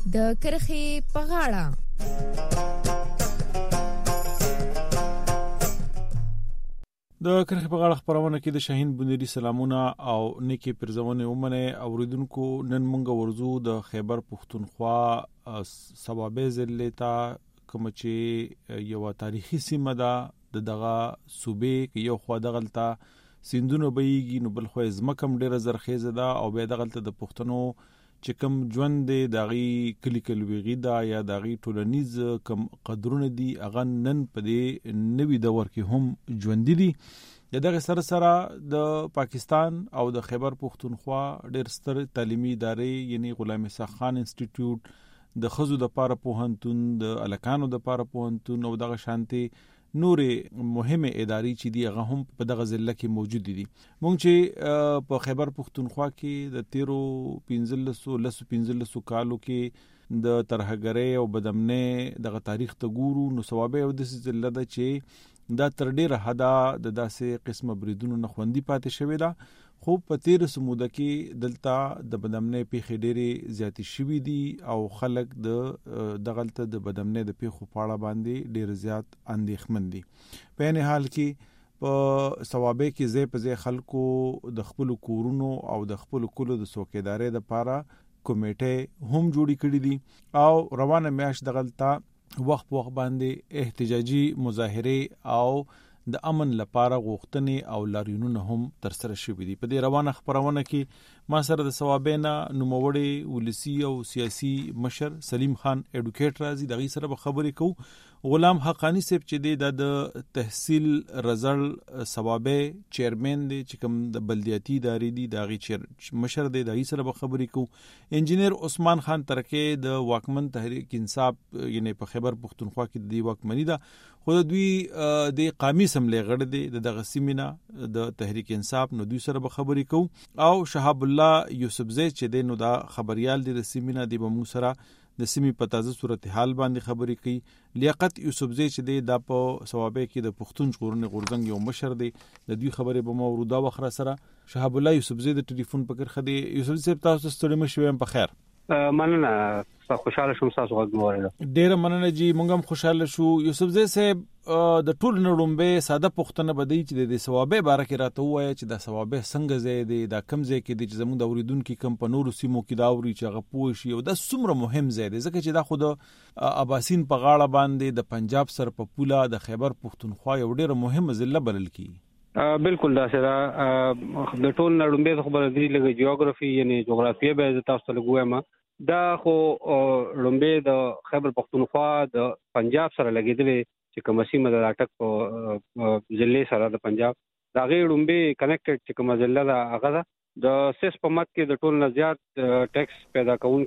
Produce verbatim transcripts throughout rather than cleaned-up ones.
د کرخې په غاړه. د کرخې په غاړه خبرونه کې د شاهین بندري سلامونه او نیکی پرزونه ومنه اوریدونکو. نن مونږ ورزو د خیبر پختونخوا سوابه ضلع ته، کوم چې یو تاریخي سیمه ده د دغه صوبې کې. یو خو دغلته سیندونو بهیږي، نو بل خو ځمکه ډیره زرخیزه ده، او بیا دغلته د پښتنو چې کوم ژوند دی دغه کلی کلویغي ده یا دغه ټولنیز کوم قدرونه دي هغه نن په دې نوي دور کې هم ژوند دي. دغه سره سره د پاکستان او د خیبر پختونخوا ډېر ستر تعلیمي ادارې یعنی غلام اسحاق خان انسټیټیوټ، د خزو د پاره پوهنتون، د الکانو د پاره پوهنتون او دغه شانتي نورې مهمه ادارې چې دی هغه هم په دغه ضلع کې موجود دي. مونږ چې په خیبر پختونخوا کې د تیرو پنځلسو لسو پنځلسو کالو کې د ترهګرۍ او بدامنۍ دغه تاریخ ته ګورو، نو سوابه یو د ضلع ده چې دا تر ډیره حدا د داسې قسمه بریدونو نه خوندي پاتې شوې ده. خو په تیر سموده کې دلته د بدامنۍ پیښې ډېرې زیاتې شوې دي او خلک د دغلته د بدامنۍ د پیښو په اړه باندې ډېر زیات اندېښمن دي. په عین حال کې په سوابه کې ځای په ځای خلکو د خپل کورونو او د خپل کلو د څوکیدارۍ لپاره کمیټې هم جوړې کړې دي او روانه میاشت دغلته وخت په وخت باندې احتجاجي مظاهره او د امن لپاره غوښتنې او لاریونونه هم تر سره شوې دي. په دې روانه خبرونه کې ما سره د سوابینا نوموړی ولسی او سیاسي مشر سلیم خان ایډوکیټر راځي، دغه سره به خبرې کوو. غلام حقانی صاحب چې د تحصیل رزل سوابه چیرمن دی چې کوم د بلدیاتي ادارې دي دغه چیر مشر دی، دغه سره به خبرې کوو. انجینیر عثمان خان ترکه د واکمن تحریک انصاف یعنی په خیبر پختونخوا کې د واکمنی ده، خو دوی د قومي اسمبلی غړي دي د دغه سیمینه د تحریک انصاف، نو دوی سره به خبرې کوو. او شهاب الله یوسفزی چې د نو دا خبريال دي د سیمینه دی به مو سره د سیمې په تازه صورتحال باندې خبرې کوي. لیاقت یوسفزی چې د په سوابه کې د پښتون ژغورنې غورځنګ یو مشر دی، د دوی خبرې به مو وردا وخره سره. شهاب الله یوسفزی د ټلیفون په کرخه دی. یوسفزی صاحب تاسو ستړي مشوم په خیر؟ مننه، خوشاله شوم تاسو غوړل. ډیر مننه جی، مونږ هم خوشاله شو. یوسفزی صاحب د ټول نړومبه ساده پښتنه بدی چې د سوابه باره کې راته وایي چې د سوابه څنګه ځای دی، دا کم ځای کې دی چې زموږ د اوریدونکو کم په نورو سیمو کې دا اوري چې هغه پوه شي او دا څومره مهم ځای دی، ځکه چې دا خود اباسین په غاړه باندې د پنجاب سر په پوله د خیبر پختونخوا یو ډیر مهم ضلع بلل کی. بالکل دا سره د ټول نړومبه خبره دی لګي جیوغرافي یعنی جغرافیه به تاسو ته لګوم. دا خو لومبه د خیبر پختونخوا د پنجاب سره لګیدلې چې کوم سیمه د اٹک په ضلع سره د پنجاب دا غیر لومبه کنیکټډ چې کوم ضلع دا هغه د سیس په مت کې د ټول نه زیات ټیکس پیدا کوون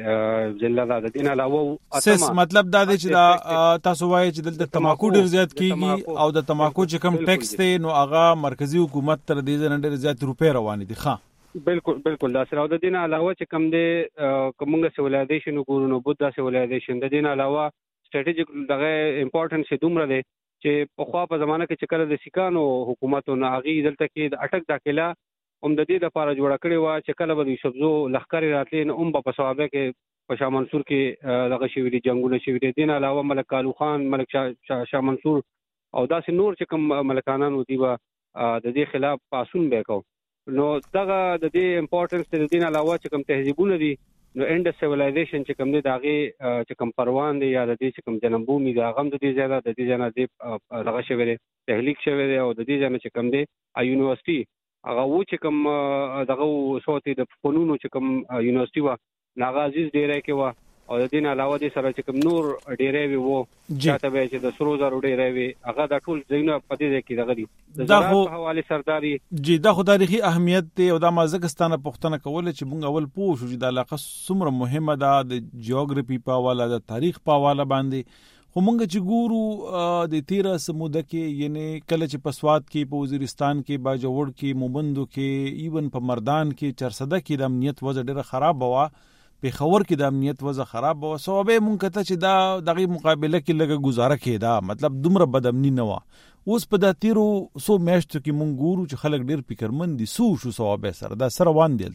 کې ضلع دا د دین علاوه سیس مطلب دا دی چې دا تاسو وایي چې د تماکو ډیر زیات کیږي او د تماکو چې کوم ټیکس دی نو هغه مرکزی حکومت تر دې نه ډیر زیات روپے روان دي. ښه بالکل بالکل دا سره د دین علاوه چې کم دی کومه سیولایزیشن وګورو نو بودا سیولایزیشن د دین علاوه سټریټیجیک دغه امپورټنس دومره دی چې په خوا په زمانه کې چې کله د سیکانو حکومتونو هغه دلته کې د اٹک داخله هم د دې لپاره جوړ کړی و چې کله به یوسفزو لخر راتلین هم په سوابه کې په شاه منصور کې دغه شوی دي جنگونه شوی دي. دین علاوه ملک کالو خان، ملک شاه منصور او داسې نور چې کوم ملکانانو دی و د دې خلاف پاسون وکاو. نو دغه د دې امپورټنس د دین علاوه چې کوم تهذیبونه دي نو انډ سیولایزیشن چې کوم دی داغه چې کوم پروان دی یا د دې چې کوم جنمبومي دا غم د دې زیاده د دې جنا دی دغه شوی دی تحلیق شوی دی او د دې جنا چې کوم دی یونیورسيټي هغه و چې کوم دغه صوتي د فنونو چې کوم یونیورسيټي و ناغازیز ډیره کې و او د دین علاوه د سره چې کوم نور ډیره وی وو چاته به چې د سرو زرو ډیره وی هغه د ټول ځینو په دې کې دغه دي د زراعت په حواله سرداري جی دا خو تاریخي اهمیت دی او د مازګستانه پښتنه کول چې مونږ اول پوه شو چې د علاقه څومره مهمه ده د جیوغرافي په حواله د تاریخ په حواله باندې. خو مونږ چې ګورو د تیرا سموده کې یعنی کله چې په سواد کې په وزیرستان کې باجوړ کې مومندو کې ایون په مردان کې چرسده کې د امنیت وضع ډیره خراب وه، په خور کې د امنیت وضع خراب وو. سوابه مونږ کته چې دا دغه مقابله کې لګه گزاره کېدا مطلب دومره بدامنی نه و. اوس په د تیرو سو میاشتو کې مونږ ګورو چې خلک ډیر فکرمند دي سو شو سوابه سره دا سره وان دیلته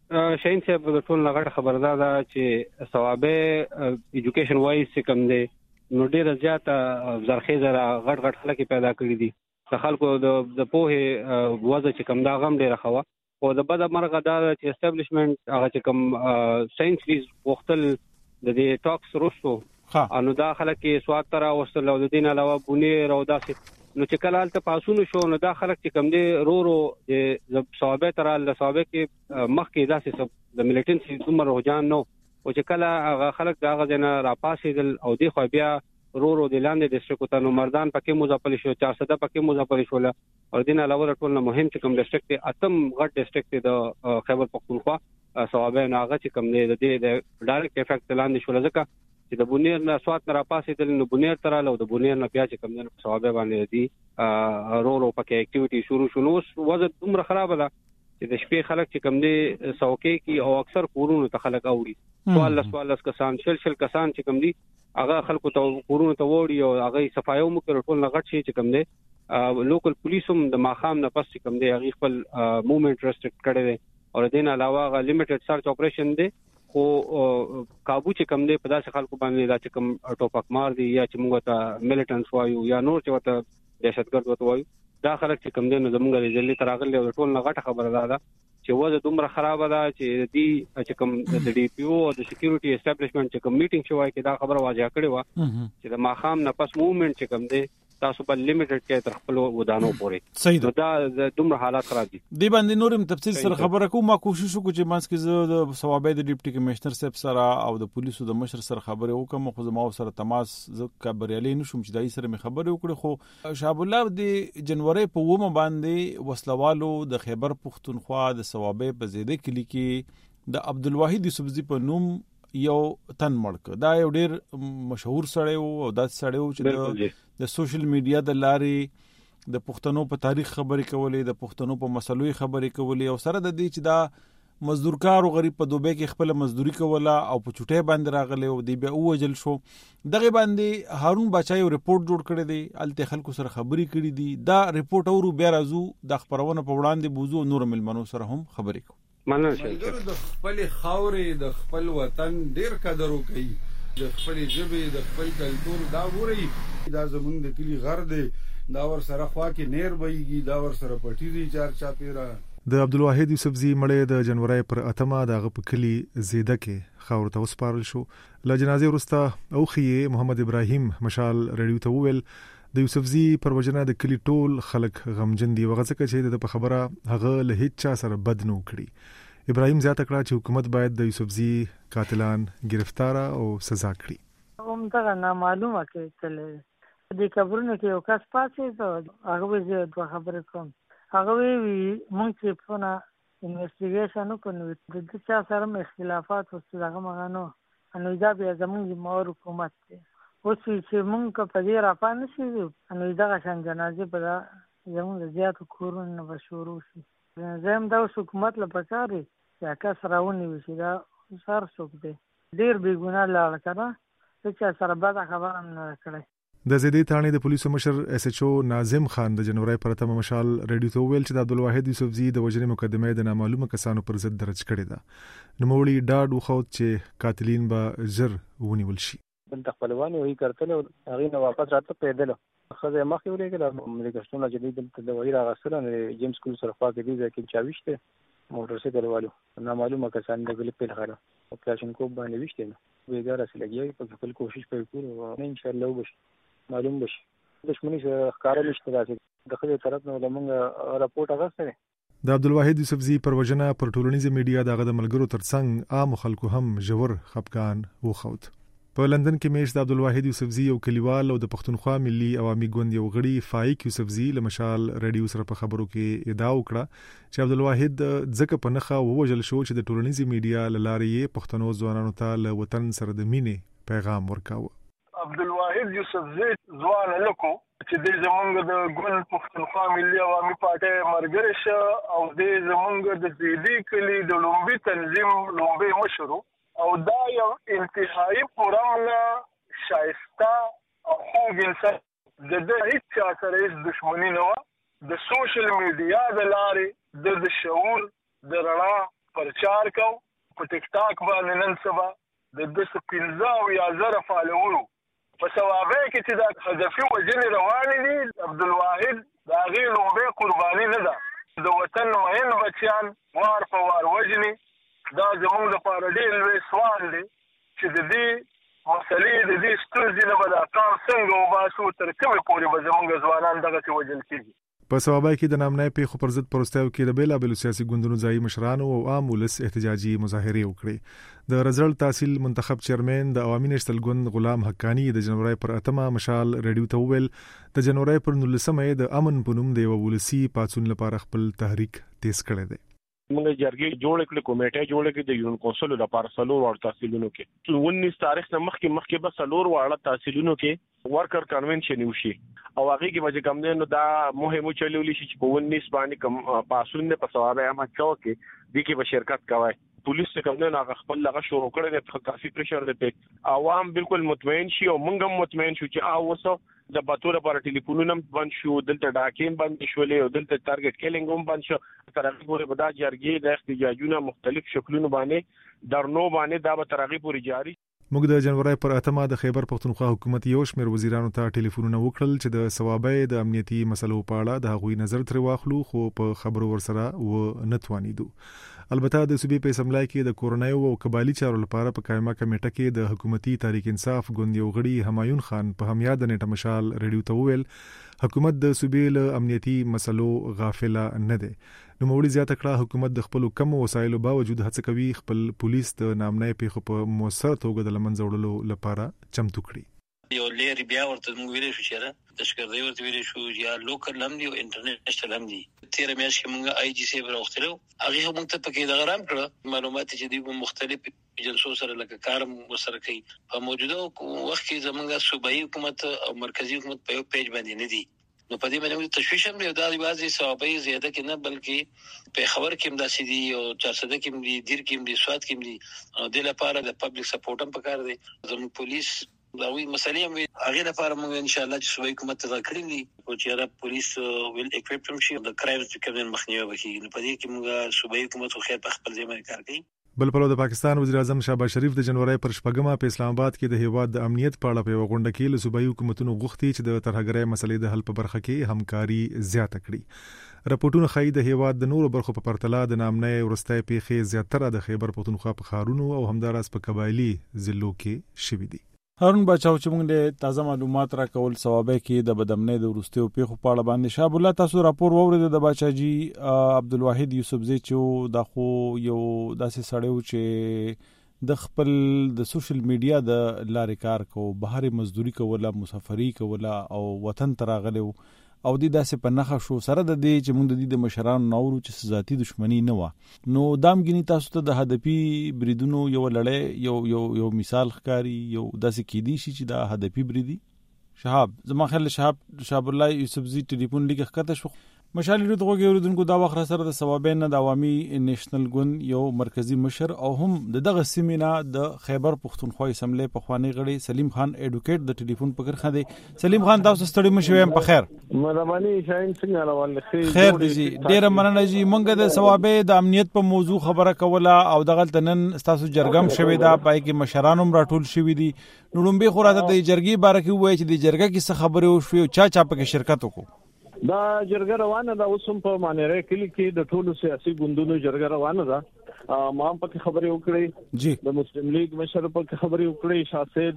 شاهین صاحب د ټول لغړ خبردار ده چې ثوابه ایجوکیشن وایز کوم دی نو ډیر زیاته زرخیزه غټ غټ خلک پیدا کړی دي د خلکو د پوهه وځه چې کوم دا غم ډیر خوا او د بد مرغه دا چې اسټابلیشمنت هغه چې کوم ساينس فیز وختل د دې ټاکس روسو انو دا خلک کې سواد تر اوسل او د دین علاوه بونی رو داسې نو چې کله الته پاسونو شو نو دا خلک چې کم دي رو رو د صحابه تر له صحابه کې مخ کې داسې د ملیټنسي عمر روجان نو او چې کله هغه خلک دا غزنه را پاسېدل او دی خو بیا رو رو د لاندې ډیسټریکټ ته نو مردان پکې مزاپل شو چار سده پکې مزاپل شو او دین علاوه ټول نه مهم چې کوم ډیسټریکټ اتم غټ ډیسټریکټ د خیبر پختونخوا صحابه نه هغه چې کوم دی د دې ډایرکټ افیکټ لاندې شو لکه چې د بونیر نه سواد نه را پاسېدل نو بونیر تر له د بونیر نه بیا چې کوم نه صحابه باندې دي رو رو پکې اکټیویټي شروع شونه اوس وضع دومره خراب ده چې د شپې خلک چې کوم دي سوکې کی او اکثر کورونو ته خلک اوړي سوال سوال کسان شل شل کسان چې کوم دي هغه خلکو ته کورونو ته وړي او هغه صفایو مو کړ ټول لغټ شي چې کوم دي لوکل پولیسوم د ماخام نه پس چې کوم دي هغه خپل موومېنټ ریسټریکټ کړي دي او دین علاوه غ لیمیټډ سرچ اپریشن دي خو کابو چې کوم دي په داسې خلکو باندې دا چې کوم ټوپک مار دي یا چې موږ ته میلیټنټس وایو یا نور چې وته دهشتګرد وته وایو دا خلک چې کوم دي نو زموږ د ځلې تراغلي او ټول نه غټه خبره ده چې وځه دومره خراب ده چې دی چې کوم د ډي پی او او د سکیورټي اسټابلیشمنت چې کوم میټینګ شوی کې دا خبره واضح کړې و چې د ماخام نه پس موومېنټ چې کوم دی تاسو په لیمیټډ کې تر خپل ودانو پورې نو دا د دومره حالات خراب دي دی باندې نورم تفصیل سره خبره کوم ما کوشش وکړم چې مانس کې زه د ثوابه د ډیپټي کمشنر صاحب سره او د پولیسو د مشر سره خبره وکم خو زما سره تماس ز کبريالي نشم چې دای سره می خبره وکړه خو شعب الله د جنوري په ومه باندې وسلوالو د خیبر پختونخوا د ثوابه په زیاده کلی کې د عبدالواحد یوسفزی په نوم یو تن مړک دا یو ډیر مشهور سړی او د سړیو چې د سوشل میډیا د لارې د پښتنو په تاریخ خبرې کولې د پښتنو په مسلوي خبرې کولې او سره د دې چې دا مزدورکار او غریب په دوبه کې خپل مزدوري کوله او په چټه باندې راغله او دی به اوجل شو دغه باندې هارون بچای ریپورت جوړ کړی دی الته خلکو سره خبرې کړې دي دا ریپورت اورو بیا راځو د خبرونه په وړاندې بوزو نور ملمنو سره هم خبرې کوو منل شي د خپل خاورې د خپل وطن ډیر قدر وکړي د خپل ژبې د خپل کلتور دا ووري دا زمونږ د کلی غر دی دا ور سره خوا کې نیر وایي دا ور سره پټيري چار چا پیرا د عبدالواحد یوسفزی مړی د جنوري پر اتمه د غ په کلی زیده کې خاور ته وسپارل شو ل جنازې ورسته او خي محمد ابراهیم مشال رډیو ته ویل د یوسفزی پر وجنه د کلی ټول خلک غمجن دي وغځکه چې د خبره هغه له هیڅ چا سره بد نه کړی ابراهیم زیاته کړه چې حکومت باید د یوسفزی قاتلان گرفتار او سزا کړي هم دا نه معلومه کې چې د قبرونو کې یو کس پاتې ته هغه به د خبره کوم هغه وی مونږ چې په انویسټیګیشن وکړو د دې چا سره اختلافات او څنګه مغانو انو دا به زموږ مور حکومت دی اوس چې مونږ په دې را پانه شي انو دا غشن جنازه په زموږ زیاتو کورونه بشورو شي زم دا حکومت له پکاري چې کس راونی وشي دا سر څوک دی ډیر بې ګناه لاړ کړه چې سره بعد خبر هم نه کړی د زیدی تانی د پولیسو مشر اس ایچ او ناظم خان د جنوري پر اتمه مشال رډیو ته ویل چې د عبدالواحد یوسفزی د وجنې مقدمه د نامعلومه کسانو پر ضد درج کړې ده نوموړي ډاډ وخوت چې قاتلین به زر ونیول شي بل خپلوان وی کړتل هغه نو واپس راته پیدل خزه مخ یو لګل امریکاستونه جدي د وایي راغسل نه جیمز کول سره خوا کې دي چې چاويشته موټر سایکل والو نامعلومه کسان د ګل په خاله او کلاشینکوف باندې وشته نو ویګار سره لګي په خپل کوشش کوي او ان شاء الله وبش معلوم بشي دښمنی سره ښکارا نشته راځي د خپل طرف نه لمونږ راپورټ اغسته د عبدالواحد یوسفزی پر وجنه پر ټولنیزه میډیا دغه د ملګرو ترڅنګ عام خلکو هم جوړ خپګان وخوت په لندن کې میش د عبدالواحد یوسفزی او کلیوال او د پښتونخوا ملي عوامي ګوند یو غړي فایق یوسفزی لمشال رادیو سره په خبرو کې ادعا وکړه چې عبدالواحد ځکه په نخښه ووجل شو چې د ټولنیزه میډیا لارې پښتنو ځوانانو ته له وطن سره د مینې پیغام ورکاوه عبدالواحد یوسفزی ځوان لکو چې د زمونږ د ګوند پښتونخوا ملي عوامي پارټي مرګري شه او د زمونږ د زیدی کلی د لومبي تنظیم لومبي مشرو او دا یو انتهایی پرامنه شایسته او خوږ انسان د د هیڅ چا سره هیڅ دښمني نه وه د سوشل میډیا د لارې د د شعور د رڼا پرچار کو په ټیک ټاک باندې نن سبا د دس پنځه یا زره فالوورو په ثوابه کې چې دا هدفي وجنې روانې دي عبدالواحد د هغې لومبې قرباني نه ده د وطن مهین بچیان وار په وار وجنې دا زموږ لپاره ډېر لوی سوال دی چې د دې مسلې د دې ستونزې نه به دا کار څنګه وباسو تر کومې پورې به زموږ ځوانان دغسې وژل کېږي. په سوابای کې د نامنای پیښو پر ضد پروستیو کې د بیلابېلو سیاسي ګوندونو ځایي مشرانو او عام ولس احتجاجي مظاهرې وکړې. د رزلټ تحصیل منتخب چیرمن د عوامي نېشنل ګوند غلام حقانی د جنوري پر اتمه مشال ریډیو ته وویل د جنوري پر نولسمه د امن په نوم د یو ولسی پاتون لپاره خپل تحریک تیز کړی دی. موږ جرګې جوړ کړې کمیټه جوړ کړې د یون کونسل لپاره سلور ور تحصیلونو کې اونیس تاریخ نه مخکې مخکې به سلور واړه تحصیلونو کې ورکر کنونشن وشي او هغه کې به کوم دینو دا مهمه چلولې شي چې په اونیس باندې کم پاسون نه په ثواب عامه چوکي د کې به شرکت کوي. پولیس څخه کوم نه هغه خپل لغه شروع کړی د کافي پریشر دی په عوام بالکل مطمئن شي او موږ هم مطمئن شو چې او وسو د باتوره پر ټلیفونونه بند شو دلته ډاکین بند شولې او دلته ټارګټ کیلینګ هم بند شو تر هغه پورې به دا جرګې د احتجاجونو مختلف شکلونو باندې درنو باندې دا به تر هغه پورې جاری. موږ د جنوري پر اتمه د خیبر پختونخوا حکومت یو شمېر وزیرانو ته ټلیفونونه وکړل چې د ثوابې د امنیتي مسلو په اړه د هغوی نظر تر واخلو خو په خبرو ورسره و نه توانیدو. البته د صوبې په اسمبلی کې د کورونایو او قبایلی چارو لپاره په قائمه کمیټه کې د حکومتي تحریک انصاف ګوند یو غړي همایون خان په همیاد نیټه مشال ریډیو ته وویل حکومت د صوبې له امنیتي مسلو غافله نه ده. نو موړي زیاته کړه حکومت د خپل کم وسایلو باوجود هڅه کوي خپل پولیس د نامنای پیښو په موثر توګه د لمنځه وړلو لپاره چمتو کړي. یو لري بیا ورته موږ ویل شو چې را د شکر دی ورته ویل شو یا لوکل هم دی او انټرنیشنل هم دی. تیر میاشت کې موږ آی جی سی راوختلو هغه هم ته پکې د غرام کړه معلومات چې دی مختلف ایجنسو سره لکه کارم وسره کوي. په موجوده وخت کې زمونږ صوبایي حکومت او مرکزی حکومت په یو پیج باندې نه دي. نو په دې باندې تشویش هم دی دا د بعضي صوبایي زیاده کې نه بلکې په خبر کې هم داسې دي او چارسده کې هم دي دیر کې هم دي سواد کې هم دي او د لپاره د پبلک سپورټ هم پکار دی. زموږ پولیس دا وی مسلې هم هغه لپاره موږ ان شاء الله چې صوبایي حکومت ته کړی دي او چې را پولیس ویل اکویپډ شي د کرایمز ریکورډ مخنیوي وکړي. نو په دې کې موږ صوبایي حکومت خو خیر په خپل ځای باندې کار کوي. بل په د پاکستان وزیر اعظم شهباز شریف د جنوري پر شپږمه په اسلام آباد کې د هیواد د امنیت په اړه په غونډه کې له صوبایي حکومتونو غوښتي چې د ترهګرۍ مسلې د حل په برخه کې همکاري زیاته کړي. راپورټونه ښیي د هیواد د نورو برخو په پرتله د نامنۍ ورستۍ پیښې زیاتره د خیبر پختونخوا په ښارونو او همداراز په قبایلی ضلعو کې شوي دي. هارون بچاو چې موږ له تازه معلومات را کول ثوابه کې د بدامنۍ د ورستیو پیښو په اړه باندې شاه الله تاسو راپور وورید د بچاجي عبدالواحد یوسفزی چې د خو یو داسې سړیو چې د خپل د سوشل میډیا د لارې کار کو بهر مزدوري کوله مسافری کوله او وطن تراغله او د داسې په نخښه شو سره د دې چې موږ د دې د مشرانو نورو چې ذاتی دښمنی نه و نو دامګنی تاسو ته د هدفي بریدونو یو لړۍ یو یو یو مثال ښکاری یو داسې کېدی شي چې دا هدفي بریدي. شهاب زما خل شهاب شهاب الله یوسفزی ټلیفون لیک ښکته شو مشالې له دغه اوریدونکو دا وخت سره د ثوابین د عوامي نېشنل ګوند یو مرکزی مشر او هم دغه سیمینا د خیبر پختونخوا اسمبلی په خوانی غړي سلیم خان اډوکیټ د ټلیفون پکړ خده. سلیم خان تاسو ستړي مشویم په خیر مدامنی شاین څنګه روان خیر خیر دي ډیر مننه جی مونږ د ثوابې د امنیت په موضوع خبره کوله او دغه تنن تاسو جرګم شوي دا پای کې مشرانو راټول شوي دي. نو لومبي خو راته د جرګي باره کې وایي چې د جرګه کې څه خبره وشوي او چا چا پکې شرکت وکړو. دا جرګه روانه ده اوس هم په مانیره کلی کې د ټولو سیاسي ګوندونو جرګه روانه ده. ما هم پکې خبرې وکړې جی د مسلم لیگ مشر پکې خبرې وکړې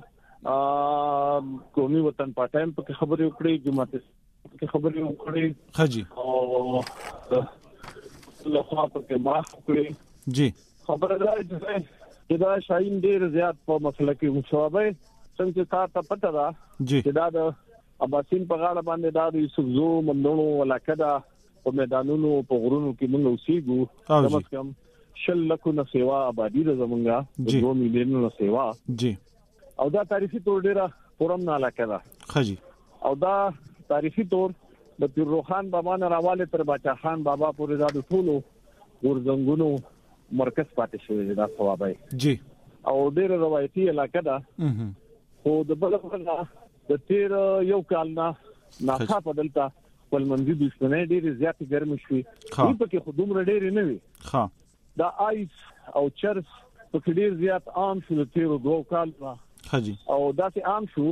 شاسد قومي وطن پارټایم پکې خبرې وکړې جماعت پکې خبرې وکړې خجی او لخوا پکې ما وکړې جی خبره ده چې دا شاین ډیر زیات په مسله کې مشابه څنګه تاسو پته ده جی چې دا د اباسین په غاړه باندې دا د یوسفزو مندونو علاقه ده په میدانونو په غرونو کې موږ اوسېږو کم از کم شل لکو نه سیوا آبادی ده زمونږه دوه میلیونو نه سیوا جی او دا تاریخي تور ډیره پرم نه علاقه ده خجی او دا تاریخي تور د پیر روخان بابا نه راواله تر باچا خان بابا پورې دا د ټولو ورزنګونو مرکز پاتې شوی دا ثوابای جی او ډیره روایتي علاقه ده خو د بلغه د تیر یو کال نه ناخا بدلتا خپل منځي دښمنۍ ډېرې زیاتې ګرمې شوې دې پکې خو دومره ډېرې نه وي ها دا آیس او چرس په ډیر زیات عام شو د تیرو دوه کالو حاجی او دا چې عام شو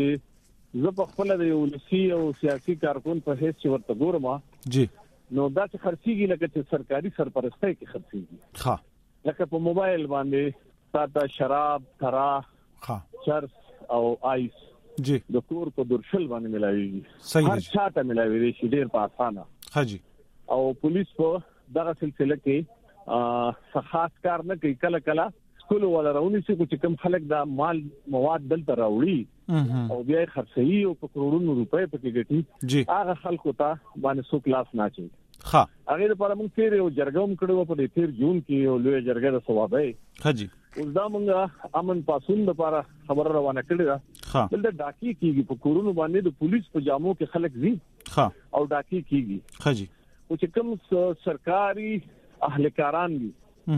چې زه په خپل د یو لسی او سیاسي کارکون په هیڅ چې ورته ګورم جی نو دا چې خرڅيږي لکه چې سرکاري سرپرستۍ کې خرڅيږي ها لکه په موبایل باندې تاته شراب ترا ها چرس او آیس جی د کور په درشل باندې ملایوي صحیح هر چاته ملایوي شي ډیر په اسانه حاجی او پولیس په دغه سلسله کې ا خاص کار نه کوي کله کله سکول ولا راونی چې کوم خلک دا مال مواد دلته راوړي او بیا خرڅي او په کروڑونو روپے پکې ګټي هغه خلکو ته باندې سو کلاس نه چي ها هغه لپاره موږ تیر یو جرګوم کړو په تیر جون کې یو لوی جرګه د ثوابه حاجی اوس دا موږ امن پاسون لپاره خبر روانه کړی دا ها بل د ډاکی کیږي په کورونو باندې د پولیس په جامو کې خلک زی ها او ډاکی کیږي حاجی او چې کوم سرکاري اهلکاران دي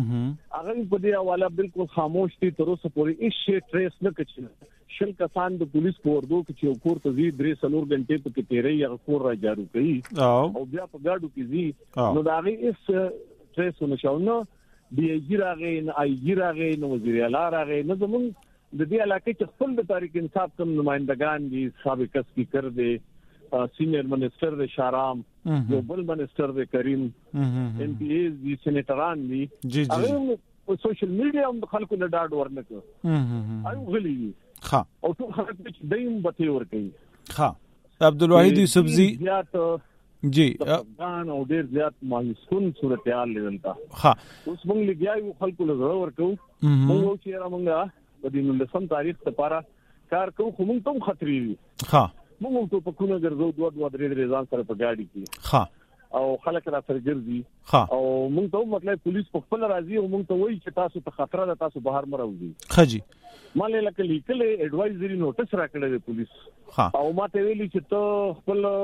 هغه په دې حواله بالکل خاموش دي تر اوسه پورې هیڅ شی ټریس نه کړي شل کسان د پولیس په وردو کې چې کور ته زی درې سلور غنټې په کې تیرې یا کور را جارو کوي او بیا په گاډو کې زی نو دا غي هیڅ ټریس نه شو نو دی ایجراغه نه ایجراغه نو وزیر اعلی راغی نو زمون د دې علاقې چې خپل د تاریخ انصاف کوم نمائندگان دي سابق سپیکر دي سینیئر منسٹر د شارام یو بل منسٹر د کریم ایم پی ایز دي سېنیټران دي جی جی په سوشل میډیا هم خلکو له ډاډ ورنکو ایو غلي ها او ټول خلک چې دیم بته ور کوي ها عبدالواحد یوسفزی زیات جی افغان او ډیر زیات مایوسکون صورتحال لرلتا ها اوس موږ لګیاو خلکو له ور کوو موږ چې را موږ په دې نو لسم تاریخ لپاره کار کوو خو موږ ته خطرې ها موږ ته په کومه ګرځو دوه دوه درې درې ځان سره په گاډي کې ها او خلک را سره ګرځي او موږ ته مطلب پولیس په خپل راځي او موږ ته وایي چې تاسو ته خطر ده تاسو بهر مروځي خجی مالې لکه لیکل ایڈوایزري نوټس راکړل دی پولیس او ما ته ویلي چې ته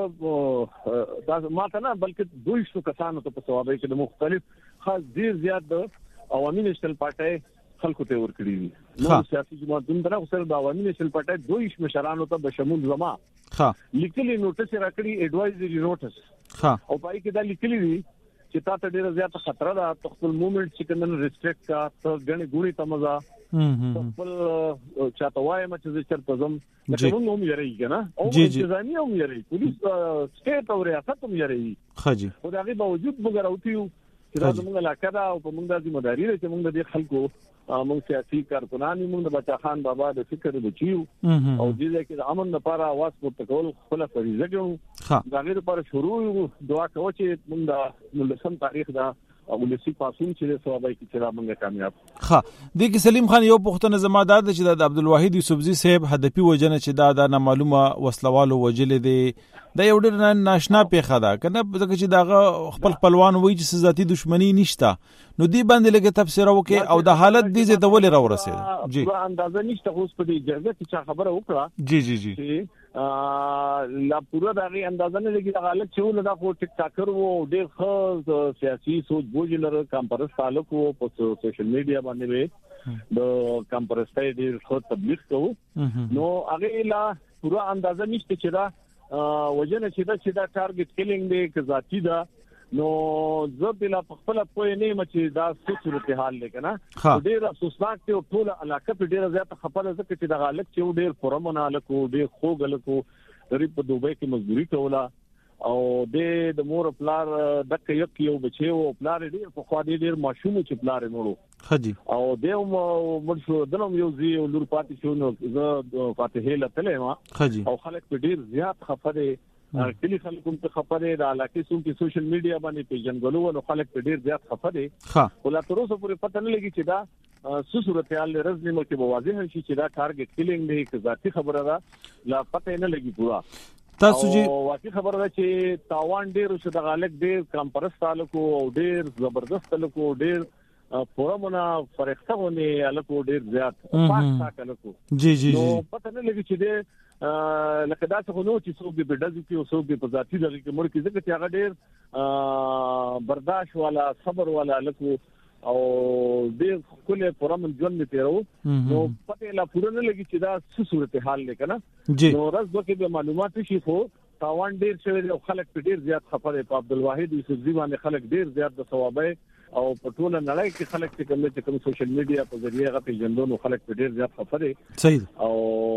خپل تاسو ما ته نه بلکې دوی شو کسانو ته په ثوابه کې مختلف خاص ډیر زیات عوامي نېشنل پارټي خلکو ته ورکړي نو سیاسي جماعتونو درو سره د عوامي نېشنل پارټي دوی مشرانو ته بشمول زما ها لیکلي نوټس راکړي ایڈوایزري نوټس ها او پای کې دا لیکلي دي چې تاسو ډیره زیات خطر ده خپل موومېنټ چې کنه ریسټریکټ کا ته غني ګوري تمزا خپل چاته وایم چې چرته زم لکه موږ هم یری کنه او انتظامی هم یری پولیس سټیټ او ریاست هم یری خجی خو دا غي باوجود موږ راوتیو چې دا موږ علاقه دا او موږ د ذمہ داری چې موږ د خلکو موږ سیاسي کارکونان موږ د بچا خان بابا د فکر بچیو او دې کې د امن لپاره आवाज پورته کول خپل فریضه ګڼو دا غیر لپاره شروع دعا کوو چې موږ د لسم تاریخ دا او لسی پاسون چې ثوابای کې چې موږ کامیاب ها د کې سلیم خان یو پښتون زمادار چې د عبدالواحد یوسفزی صاحب هدفي وجنه چې دا د معلومه وسلوالو وجل دي دا یو ډېر ناشنا پیښه ده کنه ځکه چې دا خپل خپلوان وایي چې ذاتی دښمنی نشته نو دی باندې لګه تفسیر وکي او د حالت دې زه ډول را ورسېد جی په اندازه نشته اوس په دې جرګه کې چې خبره وکړه جی جی جی لا پورا دغه اندازه نه لګي د حالت چې ول دا خو ټیک ټاکر وو ډېر ښه سیاسي سوچ بوجلر کمپرس تعلق وو په سوشل میډیا باندې د کمپرس ته ډېر ښه تبلیغ کوو نو هغه لا پورا اندازه نشته چې دا وجنه چې دا چې دا ټارګټ کیلینګ دی که ذاتی دا نو زه بلا خپل په نه مچ دا څه صورتحال لیکنه ډېر افسوسناک ته ټول علاقه په ډېر زیات خبره ده چې د غالب چې ډېر پرمنه لکو ډېر خوګل کو غریب په دوبۍ کې مزدوري کوله او د مور پلار دک یک یو بچي او پلار ډېر په خوا دې ډېر ماشوم چې پلار مړو خجی او دیو مړ شو دنم یو زی او لور پاتې شو نو زه فاتحه لته ما خجی او خلک په ډېر زیات خفره کلی خلکو ته خبره د علاقې سو کې سوشل میډیا باندې پیژنګلو او خلک په ډیر زیات خبره ولا تر اوسه پورې پته نه لګي چې دا څه صورتحال رزمي مو کې واضح شي چې دا ټارګټ کیلینګ دی که ذاتی خبره ده لا پته نه لګي پورا تاسو جی واقعي خبره ده چې تاوان ډیر شو د غالک ډیر کمپرس تعلق او ډیر زبردست تعلق او ډیر پورمونه فرښتونه الکو ډیر زیات پاک ساکلکو جی جی جی پته نه لګي چې د لکه دا څنګه نو چې څوک به ډز کې او څوک به په ذاتی دغه کې مړ کې ځکه چې هغه ډیر برداشت والا صبر والا لکو او ډیر کله پرمن ژوند تیرو نو پته لا پوره نه لګي چې دا څه صورتحال لیکنه نو راز دوی به معلومات شي خو تاوان ډیر شوی او خلک په ډیر زیات خبره په عبدالواحد یوسفزی باندې خلک ډیر زیات د ثوابه او په ټول نړۍ کې خلک چې کوم چې کوم سوشل میډیا په ذریعہ غو پیژندونکو خلک په ډیر زیات خبري صحیح او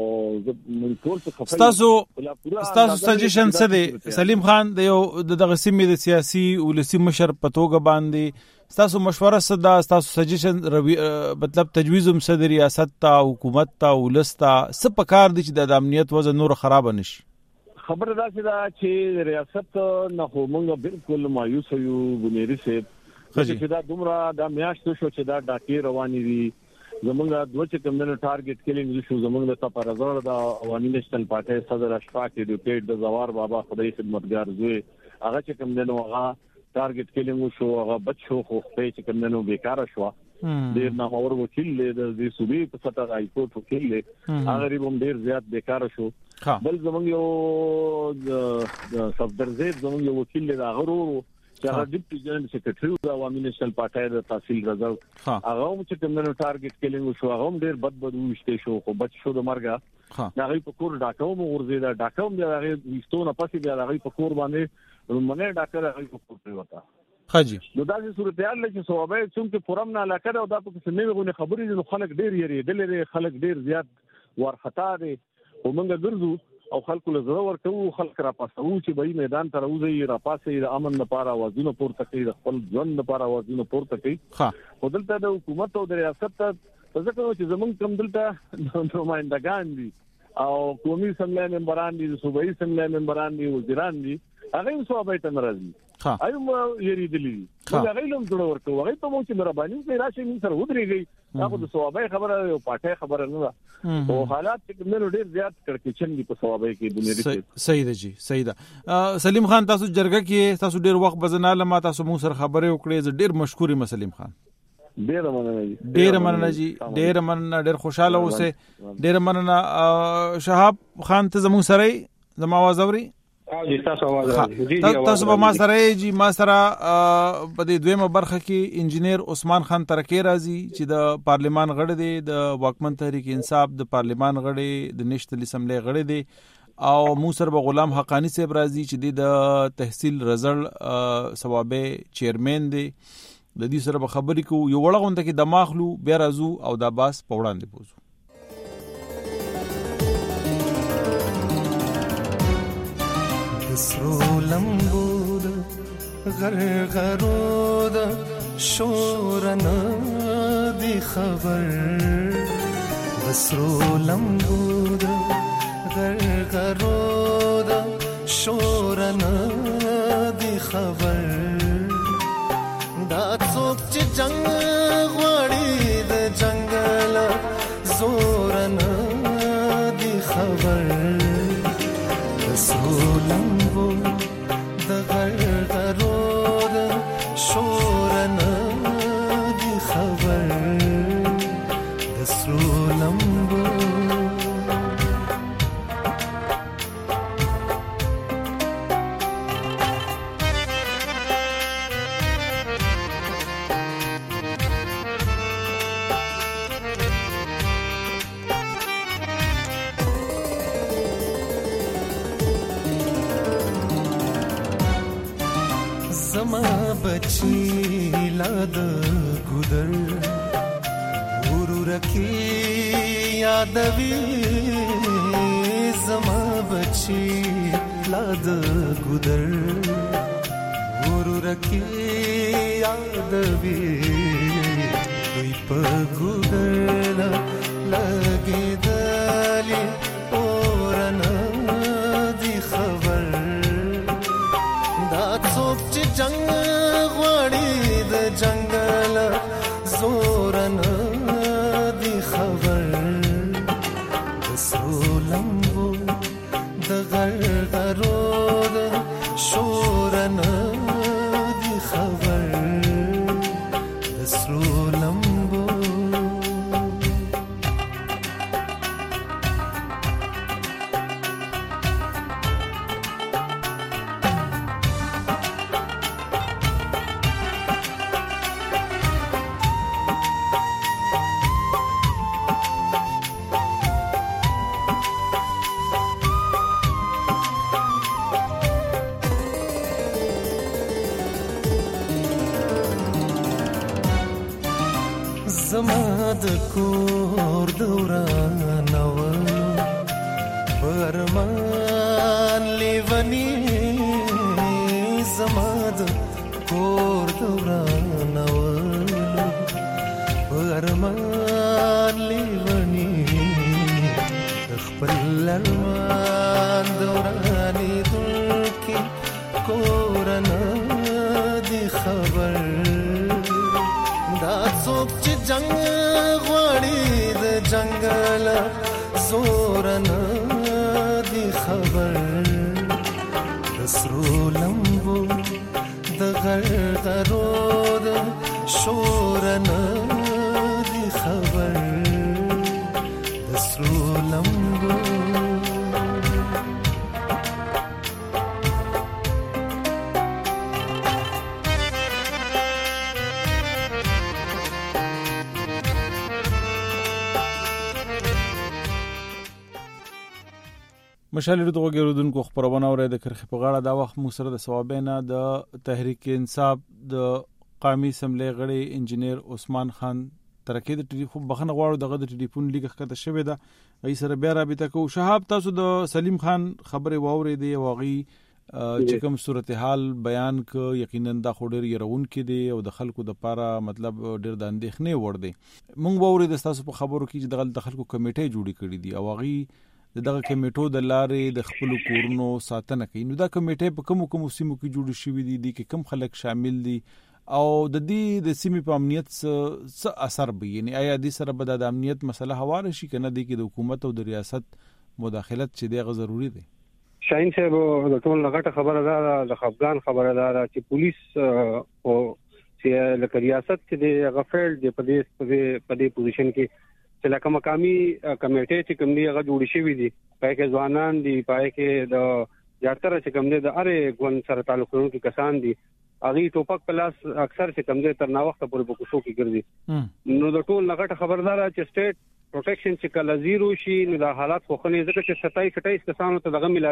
موږ ټول څه خبري تاسو تاسو سجیشن څه دی سلیم خان د یو دغه سیمې د سیاسي ولسی مشر په توګه باندې تاسو مشوره صدا تاسو سجیشن مطلب تجویز هم صدر ریاست ته حکومت ته ولستا څه پکار دي چې د امنیت وضع نور خراب نشي خبره دا چې ریاست نه خو موږ بالکل مایوس یو ګنيري سي چې دا دومره دا میاشت شو چې دا ډاکې روانې دي زمونږ دوه چې کوم نه ټارګټ کلینګ شو زمونږ د تپرزر د عوامي نېشنل پارټي صدر اشفاق ایډوکیټ د زوار بابا خدای خدمتګار زوی هغه چې کوم نه هغه ټارګټ کلینګ شو هغه بچو خو په چې کوم نه بیکاره شو ډیر نامور وکیل د دې صوبې په سطح هاي کورټ وکیل هغه ریبوم ډیر زیات بیکاره شو بل زمونږ یو د صفدر زید زمونږ یو وکیل د هغه چې هغه ډیپټي جنرال سیکریټری د عوامي نېشنل پارټي د تحصیل رضا هغه هم چې کوم نه ټارګټ کلینګ شو هغه هم ډیر بد بد وشته شو خو بچ شو د مرګه هغه په کور ډاکوم ورزیدا ډاکوم د هغه وستونه پسې د هغه په کور باندې رومنه ډاکټر هغه په کور پریوتا خاجي نو دا چې صورتحال لکه صوابه څنګه فورم نه علاقه او دا په څه نه غوښنه خبرې نو خلک ډیر یری دلته خلک ډیر زیات ورخطا دي ومنګه ګرځو او خلکو له زړه ورکو خلک را پاسو چې به میدان ته راوځي را پاسې د امن لپاره وازونه پورته کوي د خپل ژوند لپاره وازونه پورته کوي خو دلته د حکومت او د ریاست ته ځکه چې زمونږ کوم دلته نمائندگان دي او قومي سملای ممبران دي صوبایي سملای ممبران دي وزیران دي هغه هم صوبای ته ناراضي ايوم یریدلی هغه لهم جوړ ورکو هغه ته مو چې مهرباني کوي راشي موږ سره ودرېږي هغه د صوبای خبره او پټه خبره نه ده او حالات چې موږ ډیر زیات کړکېچن دي په صوبای کې بنیادی صحیح ده جی صحیح ده سلیم خان تاسو جرګه کې تاسو ډیر وخت بزناله ما تاسو موږ سره خبرې وکړې ډیر مشکورې مسلیم خان ډیر مننه جی ډیر مننه جی ډیر مننه ډیر خوشاله اوسه ډیر مننه شهاب خان ته زموږ سره زما आवाज اوري جی تاسو आवाज راځي جی جی تاسو به ما سره جی ما سره په دې دویمه برخه کې انجینیر عثمان خان ترکی راځي چې د پارلیمان غړی دی د واکمن تحریک انصاف د پارلیمان غړی د نېشنل اسمبلی غړی دی او مو سره به غلام حقانی صاحب راځي چې د تحصیل رزل ثوابه چیرمن دی د دې سره به خبرې کو یو وړغونته کې د ماخلو بیا راځو او د باس په وړاندې پوزو سرو لمبود غرغرود شورن دی خبر سرو لمبود غرغرود شورن دی خبر دا څوک چې جنگ غواړي د جنگل زورن دی خبر سرو لمبو د غرغرود شورن دی خبر د سرو لمبو بچی لاد گودر ورورکی یادوی زما بچی لاد گودر ورورکی یادوی دوی په گودر لګی دلی اورن دی خبر دا څوک چې جنگ جنگل زورن دی خبر د سرو لمبو د غرغرود شورن دی خبر د سرو لمبو کور دورانول پرمان لیونی زماد کور دورانول پرمان لیونی خپل لرمان دورانی دلکی کورنا دی خبر دا څوک چې جنگ غواړي د جنگل زورنا دی خبر د سرو لمبو د غرغرو د شورنا دی خبر د سرو لمبو مشال ردو غیرودونکو خبرونه اوري د کرخ په غاړه دا وخت مو سره د ثوابینا د تحریک انصاف د قومي سملې غړي انجنیر عثمان خان ترکه د ټلیفون بخنه غواړو دغه د ټلیفون لیګه کته شوې ده ای سره بیا رابطه کو شهاب تاسو د سلیم خان خبره واوري دی واغي چې کوم صورتحال بیان ک یقینا د خوري يرون کې دی او د خلکو د پاره مطلب ډیر د اندېخنې ور دي مونږ واوري د تاسو په خبرو کې چې د خلکو کمیټه جوړی کړې دي او واغي دغه کمیټو د لارې د خپل کورونو ساتنه کوي نو دا کمیټه په کوم کوم سیمو کې جوړ شوې دي د کوم خلک شامل دي او د دې د سیمې په امنیت څه اثر به یعنی آیا د سره به د امنیت مسله حواله شي کنه د کې د حکومت او د ریاست مداخلت چې دی ضروری دی شاین صاحب د ټول لغټه خبره ده د خفغان خبره ده چې پولیس او چې د ریاست چې د غفل د پدې پدې پوزیشن کې چې لکه مقامي کمیټې چې کوم دی هغه جوړ شوی دي پای کې ځوانان دي پای کې د زیاتره چې کوم دی د اره ګون سره تعلق لرونکي کسان دي اغي ټوپک پلاس اکثر چې کوم دی تر نا وخت پورې په کوڅو کې ګرځي نو د ټول لغټه خبردار چې سټیټ پروټیکشن چې کله زیرو شي نو د حالات خو خنه ځکه چې ستایي ستایي کسانو ته دغه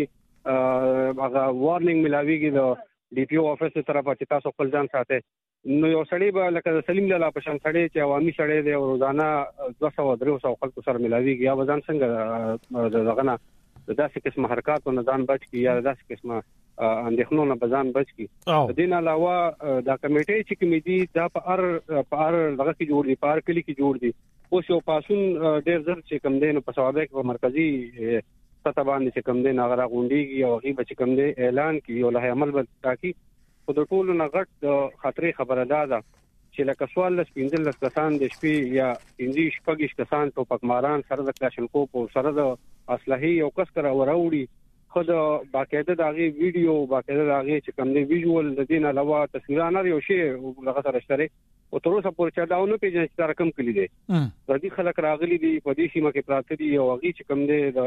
ملاويږي هغه وارنینګ ملاويږي د ډي پی او افیس طرفه چې تاسو خپل ځان ساتي نو یو سړی به لکه سلیم لاله په شان سړی چې عوامي سړی دی او روزانه دوه سوه درې سوه خلکو سره ملاويږي یا وزن څنګه دغه نه داسې قسم حرکات او نظام بچ کی یا داسې قسمه اندېښنو نه بزان بچ کی د دین علاوه دا کمیټې چې کمیټي دا په ار په ار دغه کې جوړ دي په ار کلی کې جوړ دي اوس یو پاسون ډېر زر چې کم دین په ثوابه کې په مرکزی سطح باندې چې کم دین هغه غونډيږي او هغه چې کم دی اعلان کی او له عمل به تاکي په د ټولو نه غټ د خطرې خبره ده چې لکه سوال لس پنځل لس کسان د شپې یا پنځه شپږ کسان ټوپک ماران سره د کلاشنکوف او سره د اسلحې او کس کرا وراوړي خو د باقاعده دغه ویډیو باقاعده دغه چې کوم دی ویژوال د دین علاوه تصویرانه یو شی لغه سره شته او تر اوسه پورې چا داونه پیژنې چې رقم کلی دی د دې خلک راغلي دي په دې سیمه کې پراته دي او هغه چې کوم دی د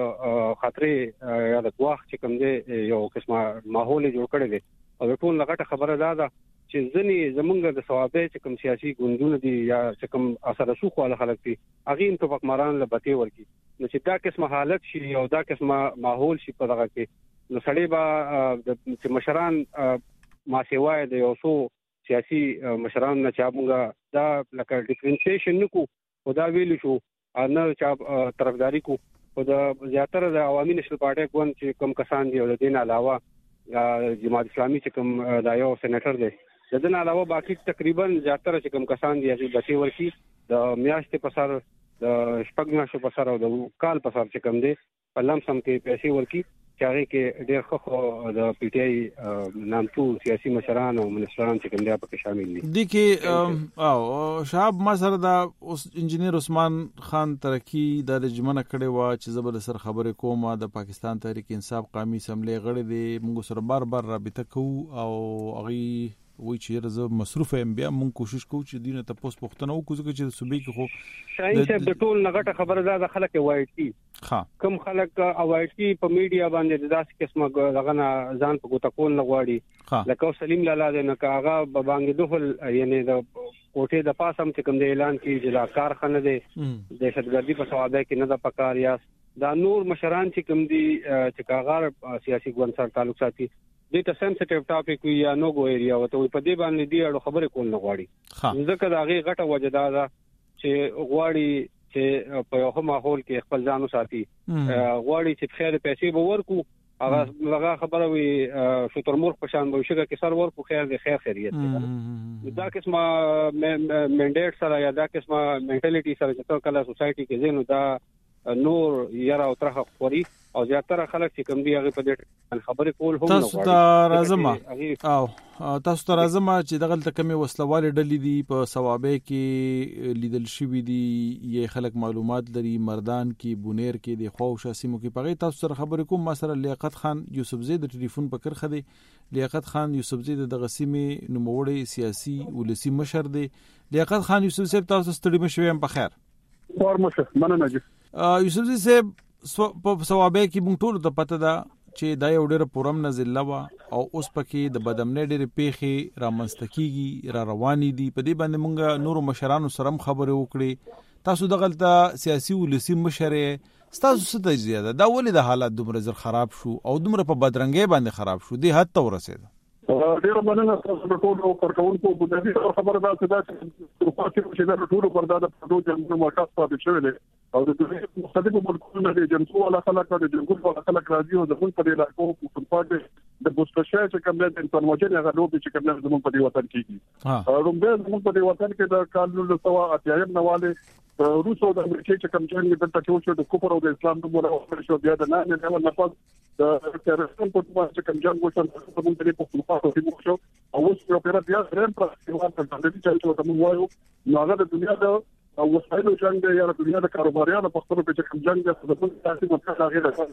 خطرې یا د واخ چې کوم دی یو قسمه ماحول جوړ کړی دی او ټول لغټه خبره ده چې ځنی زمونږ د ثوابه چې کوم سیاسي ګوندونه دي یا چې کوم اثر رسوخ والا خلک دي هغه ان توفق ماران لبته ورکی نو چې دا قسمه حالت شي او دا قسمه ماحول شي په دغه کې نو سړی با د مشران ما سیوای د یو څو سیاسي مشران نه چا مونږه دا لکه ډیفرنشیشن نکو او دا ویل شو نه چا طرفداري کو او د زیاتره د عوامي نشل پارټي کوم چې کوم کسان دي او د دین علاوه جماعت اسلامي چې کوم د یو سېنیټر دی د دین علاوه باقي تقریبا زیاتره چې کوم کسان دي هغه بچي ورکی د میاشتې په سر د شپږ میاشتو په سر او د کال په سر چې کوم دی په لمسم کې پیسې ورکی چې هغه کې ډېر خو د پی ټ آی نامتو سیاسي مشران او منسټران چې کوم دی په کې شامل دي د کې او شهاب ما سره دا انجنیر عثمان خان ترکی د رجمنه کړي وا چې زبر سر خبره کومه د پاکستان تحریک انصاف قومي سملې غړي دي موږ سره بار بار رابطه کوو او هغه وای چې زه مصروف ام بیا مونږ کوشش کوو چې دینه ته پوس پختنه وکړو ځکه چې صوبې کې خو شاین صاحب د ټول نغټه خبره ده خلک وایي ها کم خلک اوایي په میډیا باندې داسې قسمه دغه ځان په ګوت کول نه غواړي لکه سلیم لاله د نه کاغه بانګ دخل یعنی د کوټه د پاسم چې کوم د اعلان کې جلا کارخانه ده دهشتګردي په سواده کې نه د پکار یا دا نور مشران چې کوم دي چې کاغه سیاسي ګوند سره تعلق ساتي د ته سنسټیو ټاپک وی یا نو ګو ایریا وته په دې باندې دی اړه خبره کول نه غواړي ځکه دا غي غټه وجدا ده چې غواړي چې په یو ماحول کې خپل ځان وساتي غواړي چې خیر پیسې به ورکو هغه هغه خبره وي شترمور په شان به شګه کې سر ورکو خیر دې خیر خیریت دې دا قسمه منډیټ سره یا دا قسمه منټالیټي سره چې کله سوسايټي کې زینو دا نور یرا او ترخه خوري او زیاتره خلک چې کوم دی هغه په دې خبرې کول هم نه غواړي. تاسو ته راځم او تاسو ته راځم چې دغه تکمه وسلواله ډلې دي په ثوابه کې لیدل شوی دي یې خلک معلومات لري مردان کې بونیر کې د خوښ سیمو کې پغې تاسو سره خبرې کوم ما سره لیاقت خان یوسفزی د ټلیفون په کرخه دی. لیاقت خان یوسفزی د غسیمه نوموړی سیاسي ولسی مشر دی. لیاقت خان یوسفزی تاسو ستړي مشوي په خیر فور مشه مننه جی یوسفزی صاحب په ثوابه کې مونږ ټول ته پته ده چې دا یو ډېر پرم نزله وا او اوس پکې د بدامنۍ ډېرې پیښې رامنځته را روانې دي په دې باندې مونږ نورو مشرانو سره خبرې وکړې تاسو دغلته سیاسي ولسی مشر تاسو څه تجزیه ده دا ولې د حالات دومره زر خراب شو او دومره په بدرنګۍ باندې خراب شو دې حد ته ورسېده ډیر مننه تاسو په ټولو پرکونکو بودی خبره ده چې دا چې پاتې چې دا ټولو پردا د پټو جنګونو مرکز پاتې شوی دی او د دې مختلفو ملکونو د جنسو ولا خلک د جنګونو ولا خلک راځي او د خپل په علاقو په پاتې د بوستشه چې کوم د انفارمیشن هغه لوبي چې کوم د زموږ په وطن کې دي رومبه زموږ په وطن کې د کال سوا اتیایم نواله روسو د امریکای چې کوم جنګ د تکو شو د کوپر او د اسلام د مولا شو بیا د نه نه نه پات د ترسم په توګه چې کوم جنګ وشو په موږ ته په خپل خاطر کې شو او اوس په اپرا بیا رم پر استعمال کړل د دې چې کوم وایو نو هغه د دنیا د او وسایلو جنگ دی یا د دنیا د کاروباریانو په خپل په چې کوم جنگ د خپل سیاسي مطلب هغه د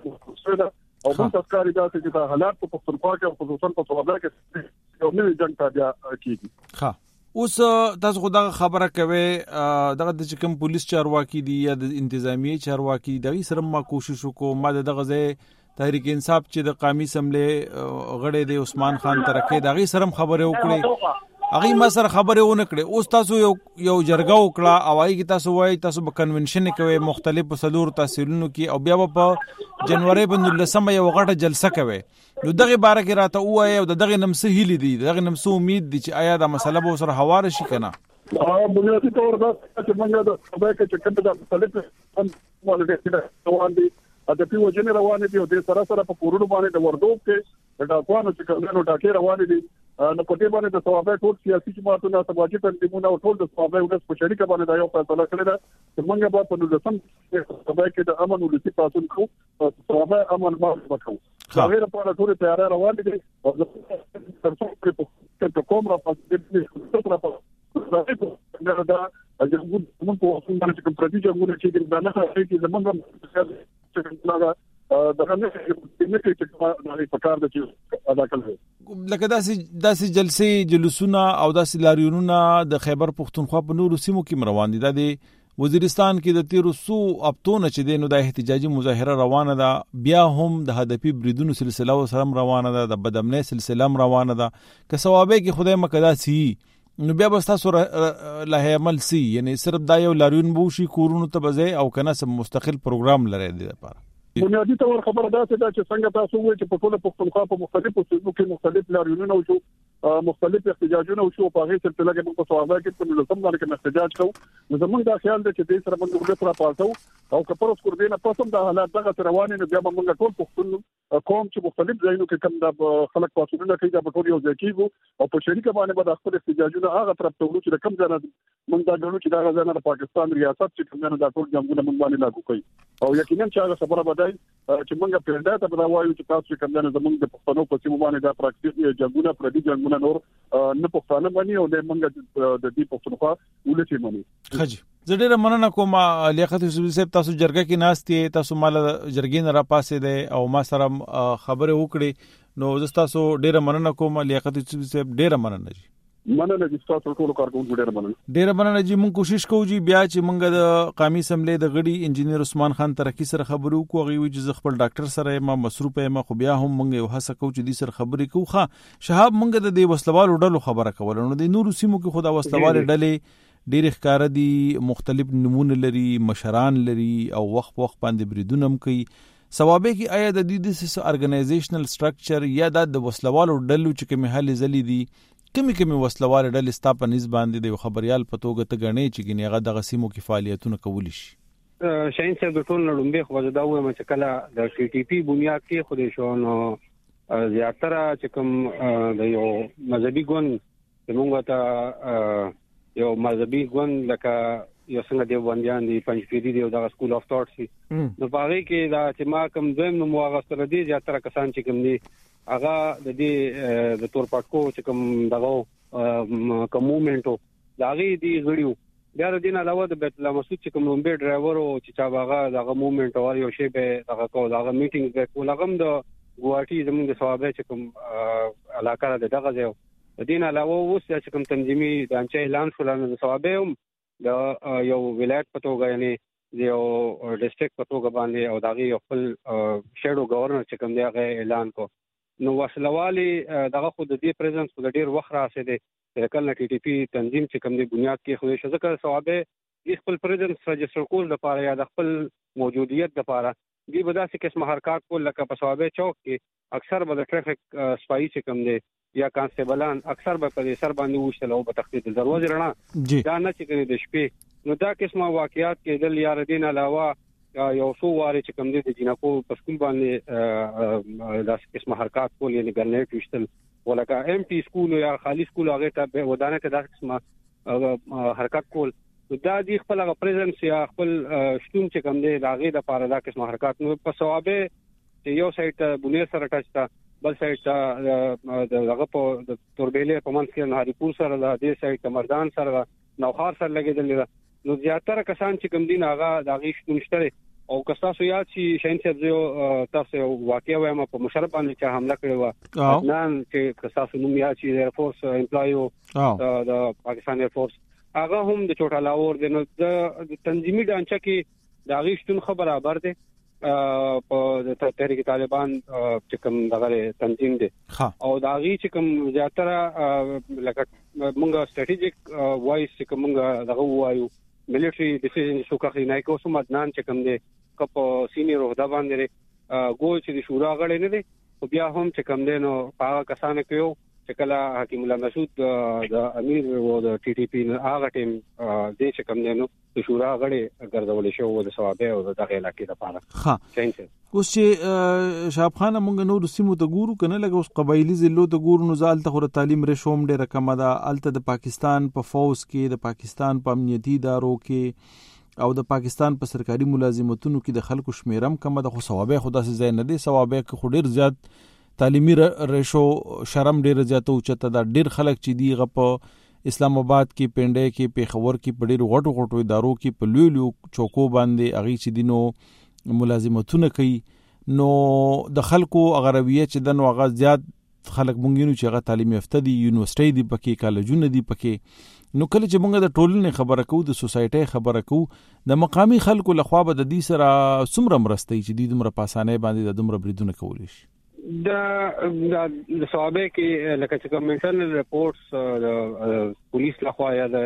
څه او موږ تاسو دا چې د حالات په پښتونخوا کې او په خصوصا په صوبه کې یو نوی جنگ ته بیا کیږي. ها اوس تاسو خدای خبره کوي دغه د کوم پولیس چارواکي دي یا د انتظامی چارواکي دغه سره ما کوشش وکړو ما دغه ځای تحریک انصاف چې د قومي سملې غړې د عثمان خان ترکه دغه سره خبره وکړي هغه ما سره خبره ونه کړې اوس تاسو یو یو جرګه وکړه او هغه تاسو وایي تاسو په کنونشن کوي مختلف صدور تحصیلونو کې او بیا په جنوري په نولسمه یو غټه جلسه کوي نو دغه باره کې راته وایي او دغه نمسه هیلې دي دغه نمسه امید دي چې آیا دا مسله به سره حواله شي کنه ا بنیادی تور دا چې موږ د صبح کې چې کوم د مختلف هم ولې روان دي د پیو جن روان دي او د سره سره په کورونو باندې د وردوب کې د ډاکوانو چې کومو ډاکې روان دي نو په دې باندې د ثوابه ټول سیاسي جماعتونو سماجي تنظیمونو او ټول د ثوابه ولس په شریکه باندې دا یو فیصله کړی ده چې موږ به په نولسم صبح کې د امن ولسی پاتون کو ثوابه امن ما وکړو هغه لپاره ټول تیار روان دي او ترڅو په کوم را پاتې دي دا دا جنګون موږ په وخت باندې کوم پردي جنګونه چې د نه هغه کې زمونږ څنګه دغه نه کې چې کومه پکار د چې ادا کړل لکه داسې داسې جلسې جلوسونه او داسې لاریونونه د خیبر پختونخوا په نورو سیمو کې روان دي د وزیرستان کې د تیرو سو اپتون چې د نو د احتجاجي مظاهره روانه ده بیا هم د هدفي بریدونو سلسله وسره روانه ده د بدامنۍ سلسله روانه ده که ثوابه کې خدای مقدس سي نو بیا بس تاسو له عمل سي یعنی صرف دا یو لاریون بو شي کورونو ته بځای او کنه سم مستقل پروګرام لري د لپاره بنیادی تور خبره ده چې څنګه تاسو وایي چې په ټول پښتونخوا په مختلفو صوبو کې مختلف لاریونونه او مختلف احتجاجونه او شو په هغه سلسله کې په صوابه کې په لسم باندې کې احتجاج کوو نو زموږ دا خیال دی چې دې سره موږ ورته را پاتو او کپروس کور دینه پسم د حالات دغه روانې نه بیا موږ ټول پښتون قوم چې مختلف ځایونو کې کوم د خلک پاتونه کوي دا په ټول یو ځای کېږي او په شریکه باندې به د خپل احتجاجونه هغه طرف ته ورو چې کوم ځای موږ دا ګڼو چې دا غزنه د پاکستان ریاست چې کوم نه دا ټول جنگونه موږ باندې لاګو کوي او یقینا چې هغه خبره بدای چې موږ پرنده ته دا وایو چې تاسو کوم نه زموږ د پښتنو په سیمه باندې دا پراکټیس جنگونه پردي جنگونه نور نه پښتانه باندې او د موږ د دې پښتونخوا ولسی باندې خجی زه ډیره مننه کوم لیاقت یوسف صاحب تاسو جرګه کې ناستې تاسو مال جرګې نه را پاسې ده او ما سره خبره وکړي نو زه تاسو ډیره مننه کوم لیاقت یوسف صاحب ډیره مننه جی مننه چې تاسو ټول کارکونکو ډیره مننه ډیره مننه جی مونږ کوشش کوو جی بیا چې مونږ د قومي سملې د غړي انجنیر عثمان خان ترکی سره خبرو کوو غوي چې خپل ډاکټر سره ما مصروف یم خو بیا هم مونږ یو هڅه کوو چې د سر خبرې کوو ښه شهاب مونږ د دې وسلوالو ډلو خبره کول نو د نورو سیمو کې خدا وسلوال ډلې ډېر ښکار دي مختلف نمونه لري مشران لري او وخت وخت باندې بریدونم کوي ثوابه کې آیا د دې د ارګنایزیشنل سټرکچر یا د وسلوالو ډلو چې کومه حل زلي دي کمی کمی وسلوال ډلې ستا په نسبت باندې د خبريال په توګه ته غنې چې ګنې هغه د غسیمو کې فعالیتونه کولی شي؟ شاین صاحب د ټول نړۍ خو دا وایم چې کله د ټي ټي پی بنیاد کې خو دې شو نو زیاتره چې کوم د یو مذهبي ګوند چې موږ ته یو مذهبي ګوند لکه یو څنګه دی باندې دی پنځپيري دی د سکول اف ثاټ سي نو باغی کې دا چې ما کوم دویم نو مواغ سره دی زیاتره کسان چې کوم دي هغه د دې د تور پټکو چې کوم دغه کوم موومېنټو داغي دی غړیو بیا د دین علاوه د بیت الله مسعود چې کوم لومبي ډرایور او چې چا باغه دغه موومېنټ او یو شی به دغه کو دغه میټینګ به کول هغه د ګواټي زموږ د ثوابه چې کوم علاقه د دغه ځای د دین علاوه اوس چې کوم تنظیمي دانچې اعلان شول نو د ثوابه هم د یو ولایت په توګه یعنی یو ډیسټریکټ په توګه باندې او دغه یو خپل شیډو گورنر چې کوم دی هغه اعلان کو نو وسلوالي دغه خود د دې پریزنس په ډیر وخت راځي د کله ټي ټي پی تنظیم چې کوم دی بنیاد کې خو شي ځکه ثوابه د خپل پریزنس رجستر کول د پاره یا د خپل موجودیت د پاره دی به داسې قسم حرکت کول لکه په ثوابه چوک کې اکثر به د ټریفیک سپای چې کوم دی یا کانسټیبلان اکثر به په سر باندې وشتل او په تخته د دروازې رڼا دا نه چې کوي د شپې نو دا قسمه واقعیات کې د یار دین علاوه یو څو واره چې کوم دي د جنکو په سکول باندې داس قسمه حرکت کول یعنی ګرنیټ وشتل ولکه ام ټي سکول یا خالی سکول هغه ته ودانه ته داس قسمه حرکت کول دا دی خپل هغه پریزنس یا خپل شتون چې کوم دی هغه د پاره دا قسمه حرکت نو په ثوابه چې یو سایت بنیر سره ټچ تا بل سایت د هغه په د توربېلې په منځ کې نهاري پور سره د دې سایت مردان سره نوخار سره لګیدل نو زیاتره کسان چې کوم دین هغه د هغه شتون شته او کساسو یاد شي شاین صاحب زه تاسو واقعا وایم په مشرف باندې چې حمله کړې و نن چې کساسو نوم یاد شي د فورس امپلایو د پاکستان ایر فورس هغه هم د چوټا لاور د تنظیمي ډانچه کې د هغه شتون خبره خبر ده په تحریک طالبان چې کوم دغه تنظیم دي او دا غي چې کوم زیاتره لکه مونږه سټریټیجیک وایس چې کومه دغه وایو ملټری ډیسیژن شو کوي نه کوم مدنان چې کوم دي کپ سینیئر عہده باندې ګول چې د شورا غړي نه دي او بیا هم چې کوم دي نو هغه کسانه کوي چې کله حکیم الله مسعود د امیر او د ټي ټي پی هغه ټیم د چې کوم دي نو د شورا غړي ګرځول شو د ثوابه او د دغه علاقې لپاره ها اوس چې شاب خان مونږ نو د سیمو ته ګورو کنه لکه اوس قبایلی زلو ته ګورو نو زال ته خو تعلیم رشوم ډیره کم ده الته د پاکستان په فوز کې د پاکستان په امنیتي ادارو کې او د پاکستان په سرکاري ملازمتونو کې د خلکو شمیرم کم ده خو ثوابه خدا سي زین نه دي ثوابه خو ډیر زیات تعلیمي رشو شرم ډیر زیات او چته دا ډیر خلک چې دی غپ اسلام آباد کې پنده کې پیښور کې په ډیر غټو غټو ادارو کې په لوی لوی چوکو باندې اغي چې دینو ملازمتونه کوي نو د خلکو اغرویه چې د نو غا زیات خلک مونږ چې هغه تعلیم یافته دي یونیورسيټي دي پکې کالجونه دي پکې نو کله چې مونږ د ټولنې خبره کوو د سوسایټي خبره کوو د مقامی خلکو لخوا به د دې سره څومره مرستې چې د دومره پاسانه باندې د دومره بریدونه کولی شي د د ثوابه کې لکه چې کوم انټرنل ریپورتس د پولیس لخوا یا د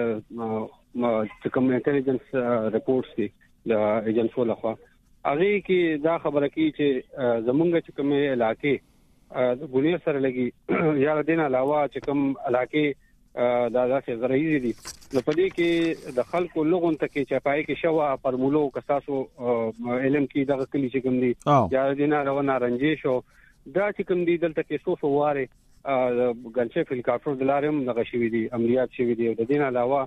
چې کوم انټيليجنس ریپورتس دي د ایجنسو لخوا هغه کې دا خبره کوي چې زمونږ چې کوم علاقې د ګونی سره لګي یا د دین علاوه چې کوم علاقې دا داسې غریزي دي نو په دې کې د خلکو لغون ته کې چپای کې شوا فرمولو کساسو علم کې دغه کلی چې کوم دي یا د دین علاوه نارنجي شو دا چې کوم دي دلته کې سو سو واره ګنچې فل کافر دلارم دغه شوی دي عملیات شوی دي د دین علاوه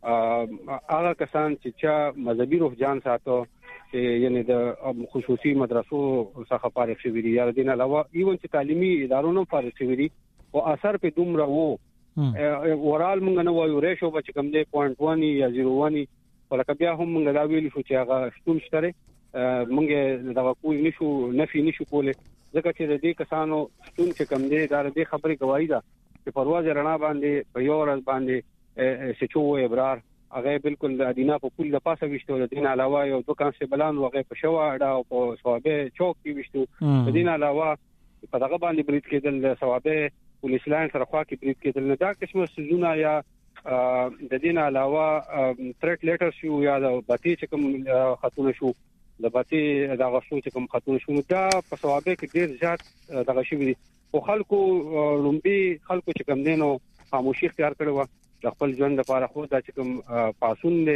هغه کسان چې چا مذهبي روح جان ساتو یعنی د خصوصي مدرسو څخه فارغ شوی دي یا د دین علاوه ایون چې تعلیمي ادارو نه فارغ شوی دي او اثر په دومره وو ورال مونږ نه وایو ریشو به کوم دی پوینټ ون یا صفر ون ولکه بیا هم مونږ دا ویل شو چې هغه شتون شته مونږ دا کوی نشو نفي نشو کوله ځکه چې د دې کسانو شتون چې کوم دی دا د خبرې گواہی ده چې پرواز رڼا باندې په یو ورځ باندې سچو ابرار هغه بالکل د ادینا په پول د پاسه وشتو د دین علاوه یو دوه کانسټیبلان هغه په شوا اډا او په ثوابه چوک کې وشتو د دین علاوه په دغه باندې برید کېدل د ثوابه پولیس لاین سره خوا کې برید کېدل نه دا قسمه سيزونه یا د دین علاوه تھریټ لیټر شو یا د باتی چې کوم خاتون شو د باتی دا غوښتو چې کوم خاتون شو دا په ثوابه کې ډیر زیات دغه شي دي او خلکو لومبي خلکو چې کوم دینو خاموشي اختیار کړو د خپل ژوند لپاره خو دا چې کوم پاسون دی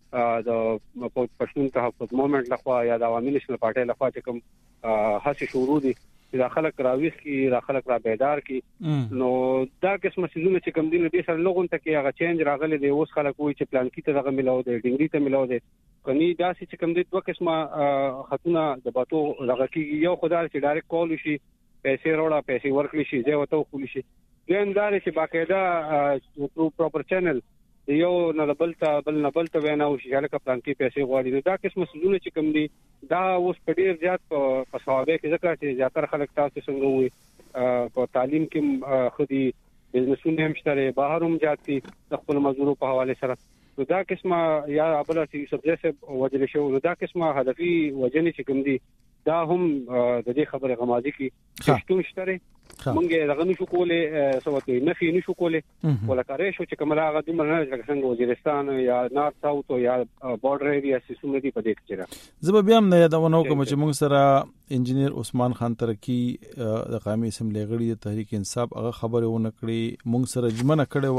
د پښتون تحفظ موومېنټ لخوا یا د عوامي نېشنل پارټي لخوا چې کوم هڅې شروع دي چې دا خلک راويخ کی را خلک را بیدار کی نو دا قسمه سيزونه چې کوم دي نو د سره لغون ته کې هغه چینج راغلي دی اوس خلک وایي چې پلان کې ته دغه ملاو دی ډنګري ته ملاو دی کني دا چې کوم دي دوه قسمه خطونه د باتو لغه کې یو خدای چې ډایرکټ کول شي پیسې وروړه پیسې ورکړي شي ځای وته خول شي ګندار چې باقاعده پرو پراپر چینل یو نه بل ته بل نه بل ته وینا او شي لکه پلان کې پیسې غواړي دا قسمه سيزونه چې کوم دي دا اوس په ډیر زیات په ثوابه کې ځکه چې زیاتره خلک تاسو څنګه وي په تعلیم کې خودي بزنسونه هم شته بهروم جاتي د خپل مزدورو په حواله سره نو دا قسمه یا ابل چې سبجیکټ وجل شو نو دا قسمه هدفي وجنې چې کوم دي دا هم د دې خبره غمازي کې شتون شته مونږه دغه نشو کوله سوته نه فی نشو کوله ولکه شو چې کومه هغه د مرنه څنګه وزیرستان یا نارث ساوث یا بارډر ایریا سیسونه دی په دې کې چیرې زه به هم نه یادونه کوم چې موږ سره انجینیر عثمان خان ترکی د قومي اسمبلی غړي د تحریک انصاف هغه خبره ونه کړې موږ سره جمنه کړي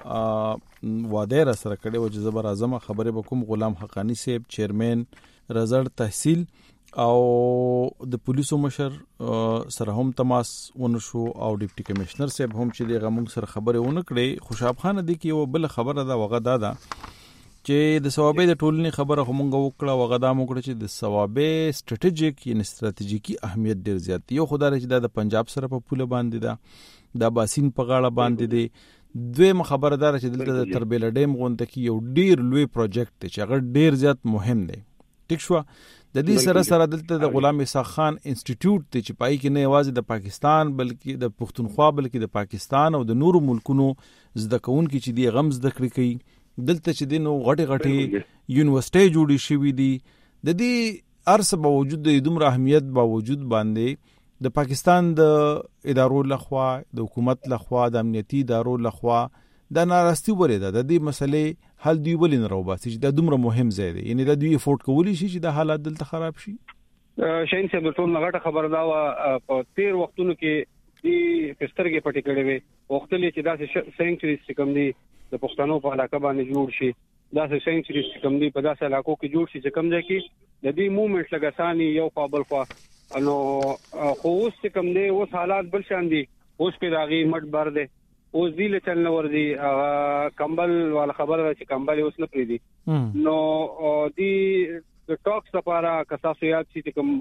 وا واده را سره کړي و چې زبر اعظم خبره به کوم غلام حقانی صاحب چیرمن رزړ تحصیل او د پولیسو مشر سره هم تماس ونشو او ډیپټي کمشنر صاحب هم چې دغه موږ سره خبره ونه کړې خوشاب خان دی کې یو بل خبره دا وغه دا چې د ثوابې د ټولنې خبره هم وکړه وغه دا موږ چې د ثوابې سټریټیجیک یا استراتیژیکي اهمیت ډیر زیات یو خدای چې د پنجاب سره په پوله باندې دا د باسین په غاړه باندې دی دویم خبردار چې دلته د تربیل ډیم غونډه کې یو ډیر لوی پروجیکټ دی چې هغه ډیر زیات مهم دی ټیک شو د دې سره سره دلته د غلام اسحاق خان انسټیټیوټ ته چې پای کې نه یوازې د پاکستان بلکې د پښتونخوا بلکې د پاکستان او د نورو ملکونو زده کوونکي چې دی غم زده کړی کوي دلته چې دینو غټي غټي یونیورسيټي جوړې شوې دي د دې ارس باوجود د دومره اهمیت باوجود باندې د پاکستان د ادارو لخوا د حکومت لخوا د امنیتي ادارو لخوا دا ناراستی ولې ده د دې مسلې حل دی ولې نه راوباسي چې دا دومره مهم ځای دی یعنی دا دوی افورد کولی شي چې د حالات دلته خراب شي شاین صاحب ټول نغټه خبر دا و په تیر وختونو کې دی پسترګې پټې کړې وي وختلې چې دا سینچریز کوم دی د پښتنو په علاقه باندې جوړ شي دا سینچریز کوم دی په داسې علاقو کې جوړ شي چې کوم ځای کې د دې موومېنټ لګاساني یو قابل خو نو خو اوس کوم دی اوس حالات بل شان دي اوس په داغي مټ بر دی اوس دی له چل نور دی کمبل والا خبره چې کمبل اوس نه پری دي نو دی د ټاکس لپاره کساسو یاد چې کوم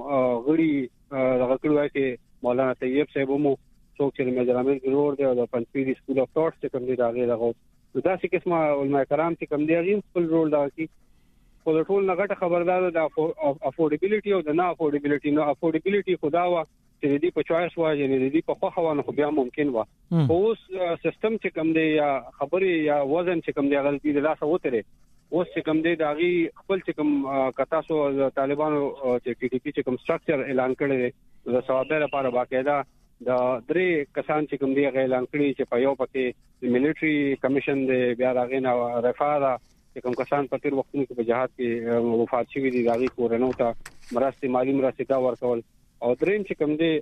غړي دغه کړوای چې مولانا طیب صاحب مو څوک چې میجرامنټ ګرور دی او د پنځپيري سکول اف ټاټس چې کوم دی داغه دغه دا چې قسمه علماء کرام چې کوم دی غیم خپل رول دا کی په ټول نغټه خبردار د افورډیبিলিټي او د نه افورډیبিলিټي نو افورډیبিলিټي خدا وا چې دې په چوایس وا یعنی دې په خوخه ونه خو بیا ممکن وا اوس سیستم چې کوم دی یا خبري یا وزن چې کوم دی غلطي د لاسه وته اوس چې کوم دی داغي خپل چې کوم کتاسو طالبانو چې ټي ټي پی چې کوم سټراکچر اعلان کړی د ثوابه لپاره باقاعده د درې کسان چې کوم دی اعلان کړی چې په یو پکې ملټري کمیشن دی بیا راغی نه رفاده چې کوم کسان په تیر وختونو کې په جهاد کې وفات شوي دي داغي کورنو ته مرستې مالی مرستې دا ورکول او دریم چې کوم دی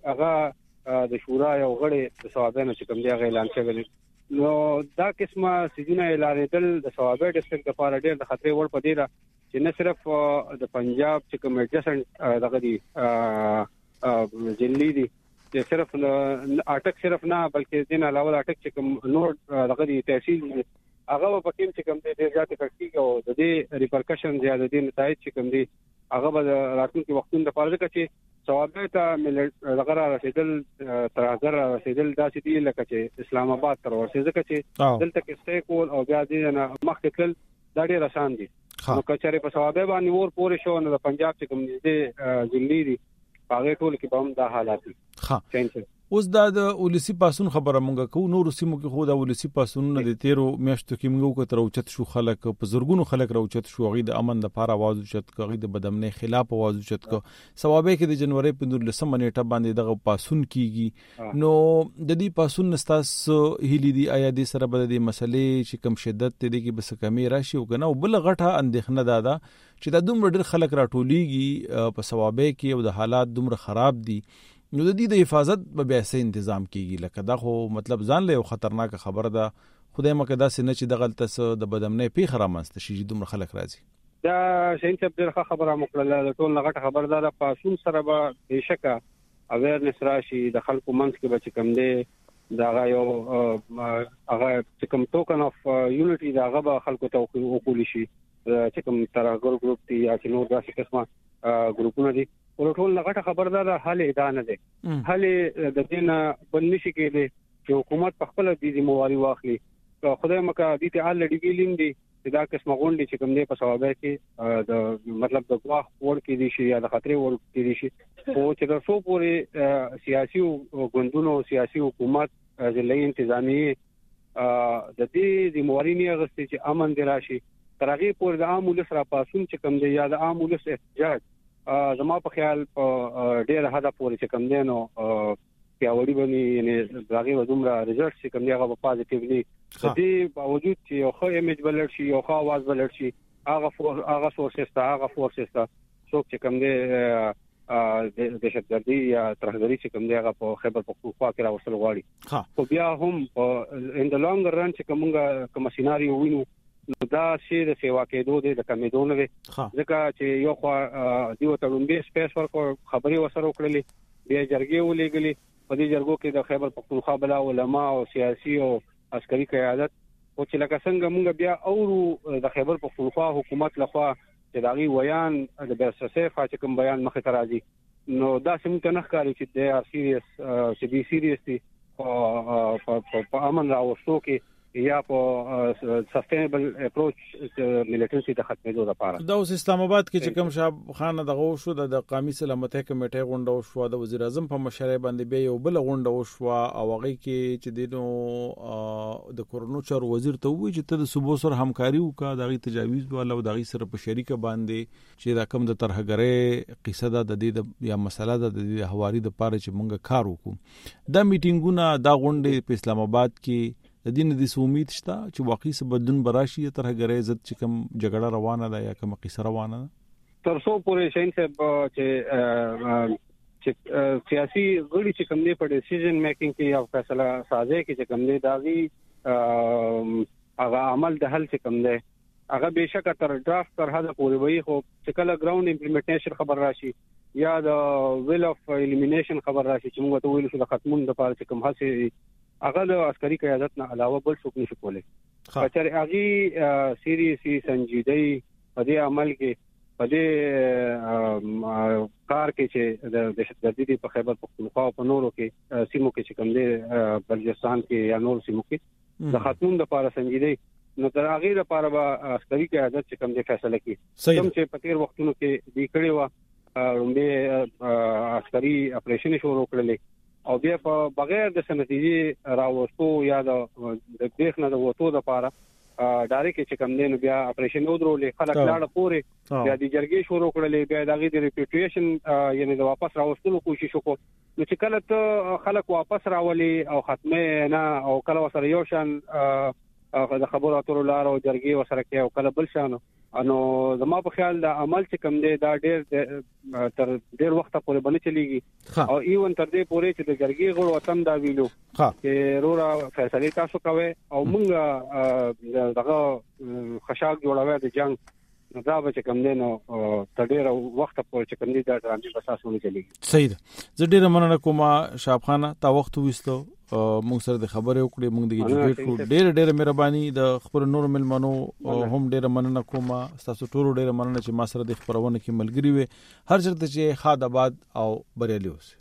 هغه د شورا یو غړي د ثوابونو چې کوم دی هغه اعلان شوی نو دا قسمه سيزونه اعلان دل د ثوابه ډیسټریکټ لپاره ډېر د خطرې ور پدې را چې نه صرف د پنجاب چې کوم ایڈجسټ دغه دی جلی دی چې صرف اٹک صرف نه بلکې دین علاوه اٹک چې کوم نور دغه دی تحصیل هغه په کوم چې کوم دی ډېر زیات کړي او د دې ریپرکشن زیاده دي نتایج چې کوم دی هغه به راتلونکي وختونو لپاره چې ثوابه ته دغه رسیدل تر هغه رسیدل داسې دی لکه چې اسلام آباد تر ورسېږي چې دلته کې سټې کول او بیا دې نه مخکې تل دا ډېر آسان دي نو کچره په ثوابه باندې ور پورې شو نو د پنجاب چې کوم دې ځلې دي هغه ټول کې به هم دا حالات دي ها اوس دا د ولسی پاسون خبره مونږه کو نور سیمو کې خو دا ولسی پاسون نه د تیرو میاشتو کې مونږ کو تر اوچت شو خلک په زورګونو خلک راوچت شو غي د امن د لپاره आवाज اوچت کوي د بدامنۍ خلاف आवाज اوچت کو ثوابه کې د جنوري په نولسمه نیټه باندې دغه پاسون کیږي نو د دې پاسون نستاس هلي دی آیا د سره بد د مسلې چې کم شدت ته دي کې بس کمی راشي او کنه بل غټه اندېخنه دادا چې د دومره ډېر خلک راټوليږي په ثوابه کې او د حالات دومره خراب دي نو د دې د حفاظت به بیا سه تنظیم کیږي لکه دا خو مطلب ځان له خطرناک خبره ده خدای مکه داسې نه چې دغه تاسو د بدامنۍ پیښه رامنځته شي چې دومره خلک راځي. دا شین چې ډېر خبره مکړه د ټول نغټه خبردار پاسون سره به بشکه اویرنس راشي د خلکو منځ کې به کم دی دا یو هغه چې کوم ټوکن اف یونټي دا هغه خلکو ته وکول شي چې کوم ترغور ګروپ دی یا چې نور داسې قسمه ګروپونه دي ټول نغټه خبردار حل ادا نه دي حل د دین بل نشي کېدی چې حکومت په خپل د ذمہواری واخلي خدای مکه دې ته الډی ګیلینګ دي دا قسمه غونډې چې کوم دی په ثوابه کې د مطلب د غواخ ور کې دي شي یا د خطرې ور کې دي شي او چې د څو پورې سیاسي ګوندونو سیاسي حکومت ځلې انتظامی د دې ذمہواری نه غوښتي چې امن دی راشي ترغه پورې د عام ولس را پاسون چې کوم دی یا د عام ولس احتجاج زما په خیال په ډېر حدا پورې چې کوم دی نو پیاوړي باندې یعنی داغه وزمره ریزلټ چې کوم دی هغه پازیټیولی د دې باوجود چې یو ښه ایمیج بلل شي یو ښه आवाज بلل شي هغه هغه سورسز ته هغه فورسز ته څوک چې کوم دی د دهشتګردي یا ترهګري چې کوم دی هغه په خیبر پختونخوا کې راوصل غواړي خو بیا هم ان د لانګ رن چې کومه کوم سيناريو وینو نو دا شی د سیوا کېدو د کمیدو نه ځکه چې یو خو دیو ته لومبي سپیس ورکو خبري وسره وکړلې بیا جرګې ولېګلې په دې جرګو کې د خیبر پختونخوا بلا علما او سیاسي او عسکري قیادت او چې لکه څنګه موږ بیا اورو د خیبر پختونخوا حکومت لخوا چې داغي ویان د برسسه فاچ کوم بیان مخه ترازی نو دا سمته نه ښکاري چې د ار سیریس چې بي سیریس دي په امن راوستو کې یا په سستینبل اپروچ ملیټنسي د ختمېدو لپاره دا اوس اسلام آباد کې چې کوم شاب خان دغه شو د قومي سلامتۍ کمیټې غونډه شو د وزیر اعظم په مشرۍ باندې به یو بل غونډه شو او هغه کې چې دینو د کورونو چار وزیر ته وی چې ته د صوبو سره همکاري وکړه دغه تجاویز والا او دغه سره په شریکه باندې چې دا کوم د ترهګرۍ قصه ده د دې یا مسله ده د دې حواري د پاره چې مونږ کار وکړو دا میټینګونه دا غونډه په اسلام آباد کې د دین د امید شته چې واقعي سبدون براشي ترهګرۍ عزت چې کوم جګړه روانه ده یا کوم قصه روانه ده تر څو پورې شین څه چې چې سیاسي غړي چې کوم دی په ډیسیژن میکینګ کې یا فیصله سازي کې چې کوم دی داغي هغه عمل د حل چې کوم دی هغه بهشکه تر ډرافټ تر هدا پورې وي خو چې کله ګراوند امپلیمنټیشن خبر راشي یا د ویل اف الیمینیشن خبر راشي چې موږ ته ویل شو د ختمون د پاره چې کوم هڅه هغه د عسکري قیادت نه علاوه بل څه نشي کولای. کچره هغه سیریسي سنجیدای په دې عمل کې په دې کار کې چې د دهشتګردي په خیبر پختونخوا په نورو کې سیمو کې چې کوم دی بلوچستان کې یا نور سیمو کې د خاتون د لپاره سنجیدای نو تر هغه لپاره به عسکري قیادت چې کوم دی فیصله کوي کوم چې په تیر وختونو کې دی کړي و رومبه عسکري اپریشن شروع کړل او بیا په بغیر د سنتیجې راوستو یا د دیخ نه د وټو د لپاره ډایرکټ چې کوم دین بیا اپریشن ودرولې خلک لاړه پورې بیا د جرګې شروع کړلې بیا دغه د ریپیټیشن یعنی د واپس راوستلو کوشش وکړو نو چې کله ته خلک واپس راولي او ختمه نه او کله وسره یو شان د خبرو اترو لار او جرګې وسره کې او کله بل شان انو زما په خیال د عمل چې کم دی دا ډېر تر ډېر وخت پورې باندې چلیږي او ایون تر دې پورې چې د جرګې غړو وطن دا ویلو چې رورا فیصله تاسو کوي او موږ دغه خشاک جوړوي د جنگ دا به چې کم دی نو تر ډېر وخت پورې چې کم دی دا درامي بساسونه چلیږي. صحیح ده. زه ډېر مننه کوم شاب خانه تا وخت وستو موږ سره د خبرې وکړې موږ د ایجوکیټ کو ډېر ډېر مهرباني د خبر نور ملمنو هم ډېر مننه کوم تاسو ټول ډېر مننه چې ما سره د خبرونه کې ملګری وي هر چرته چې خاد آباد او بریالي اوسه.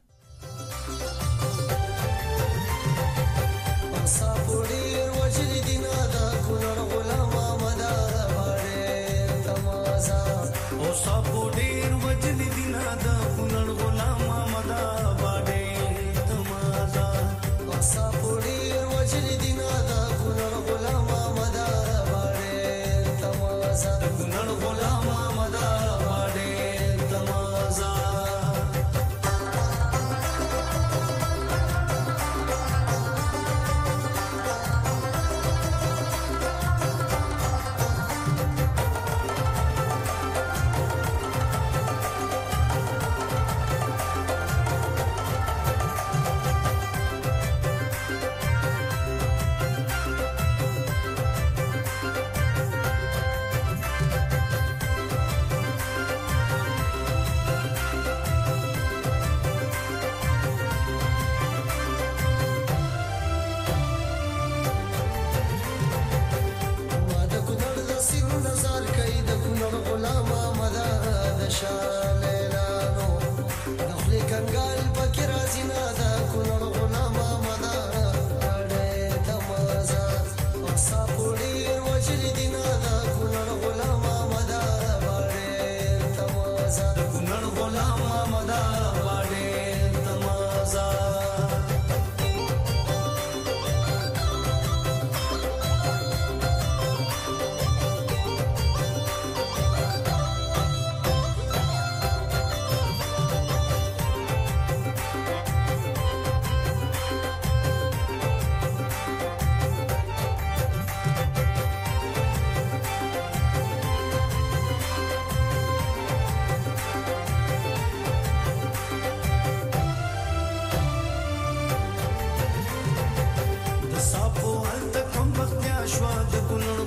غلام محمد باډې تمازا د صافو هلته کوم وخت یا شوا د ګلونو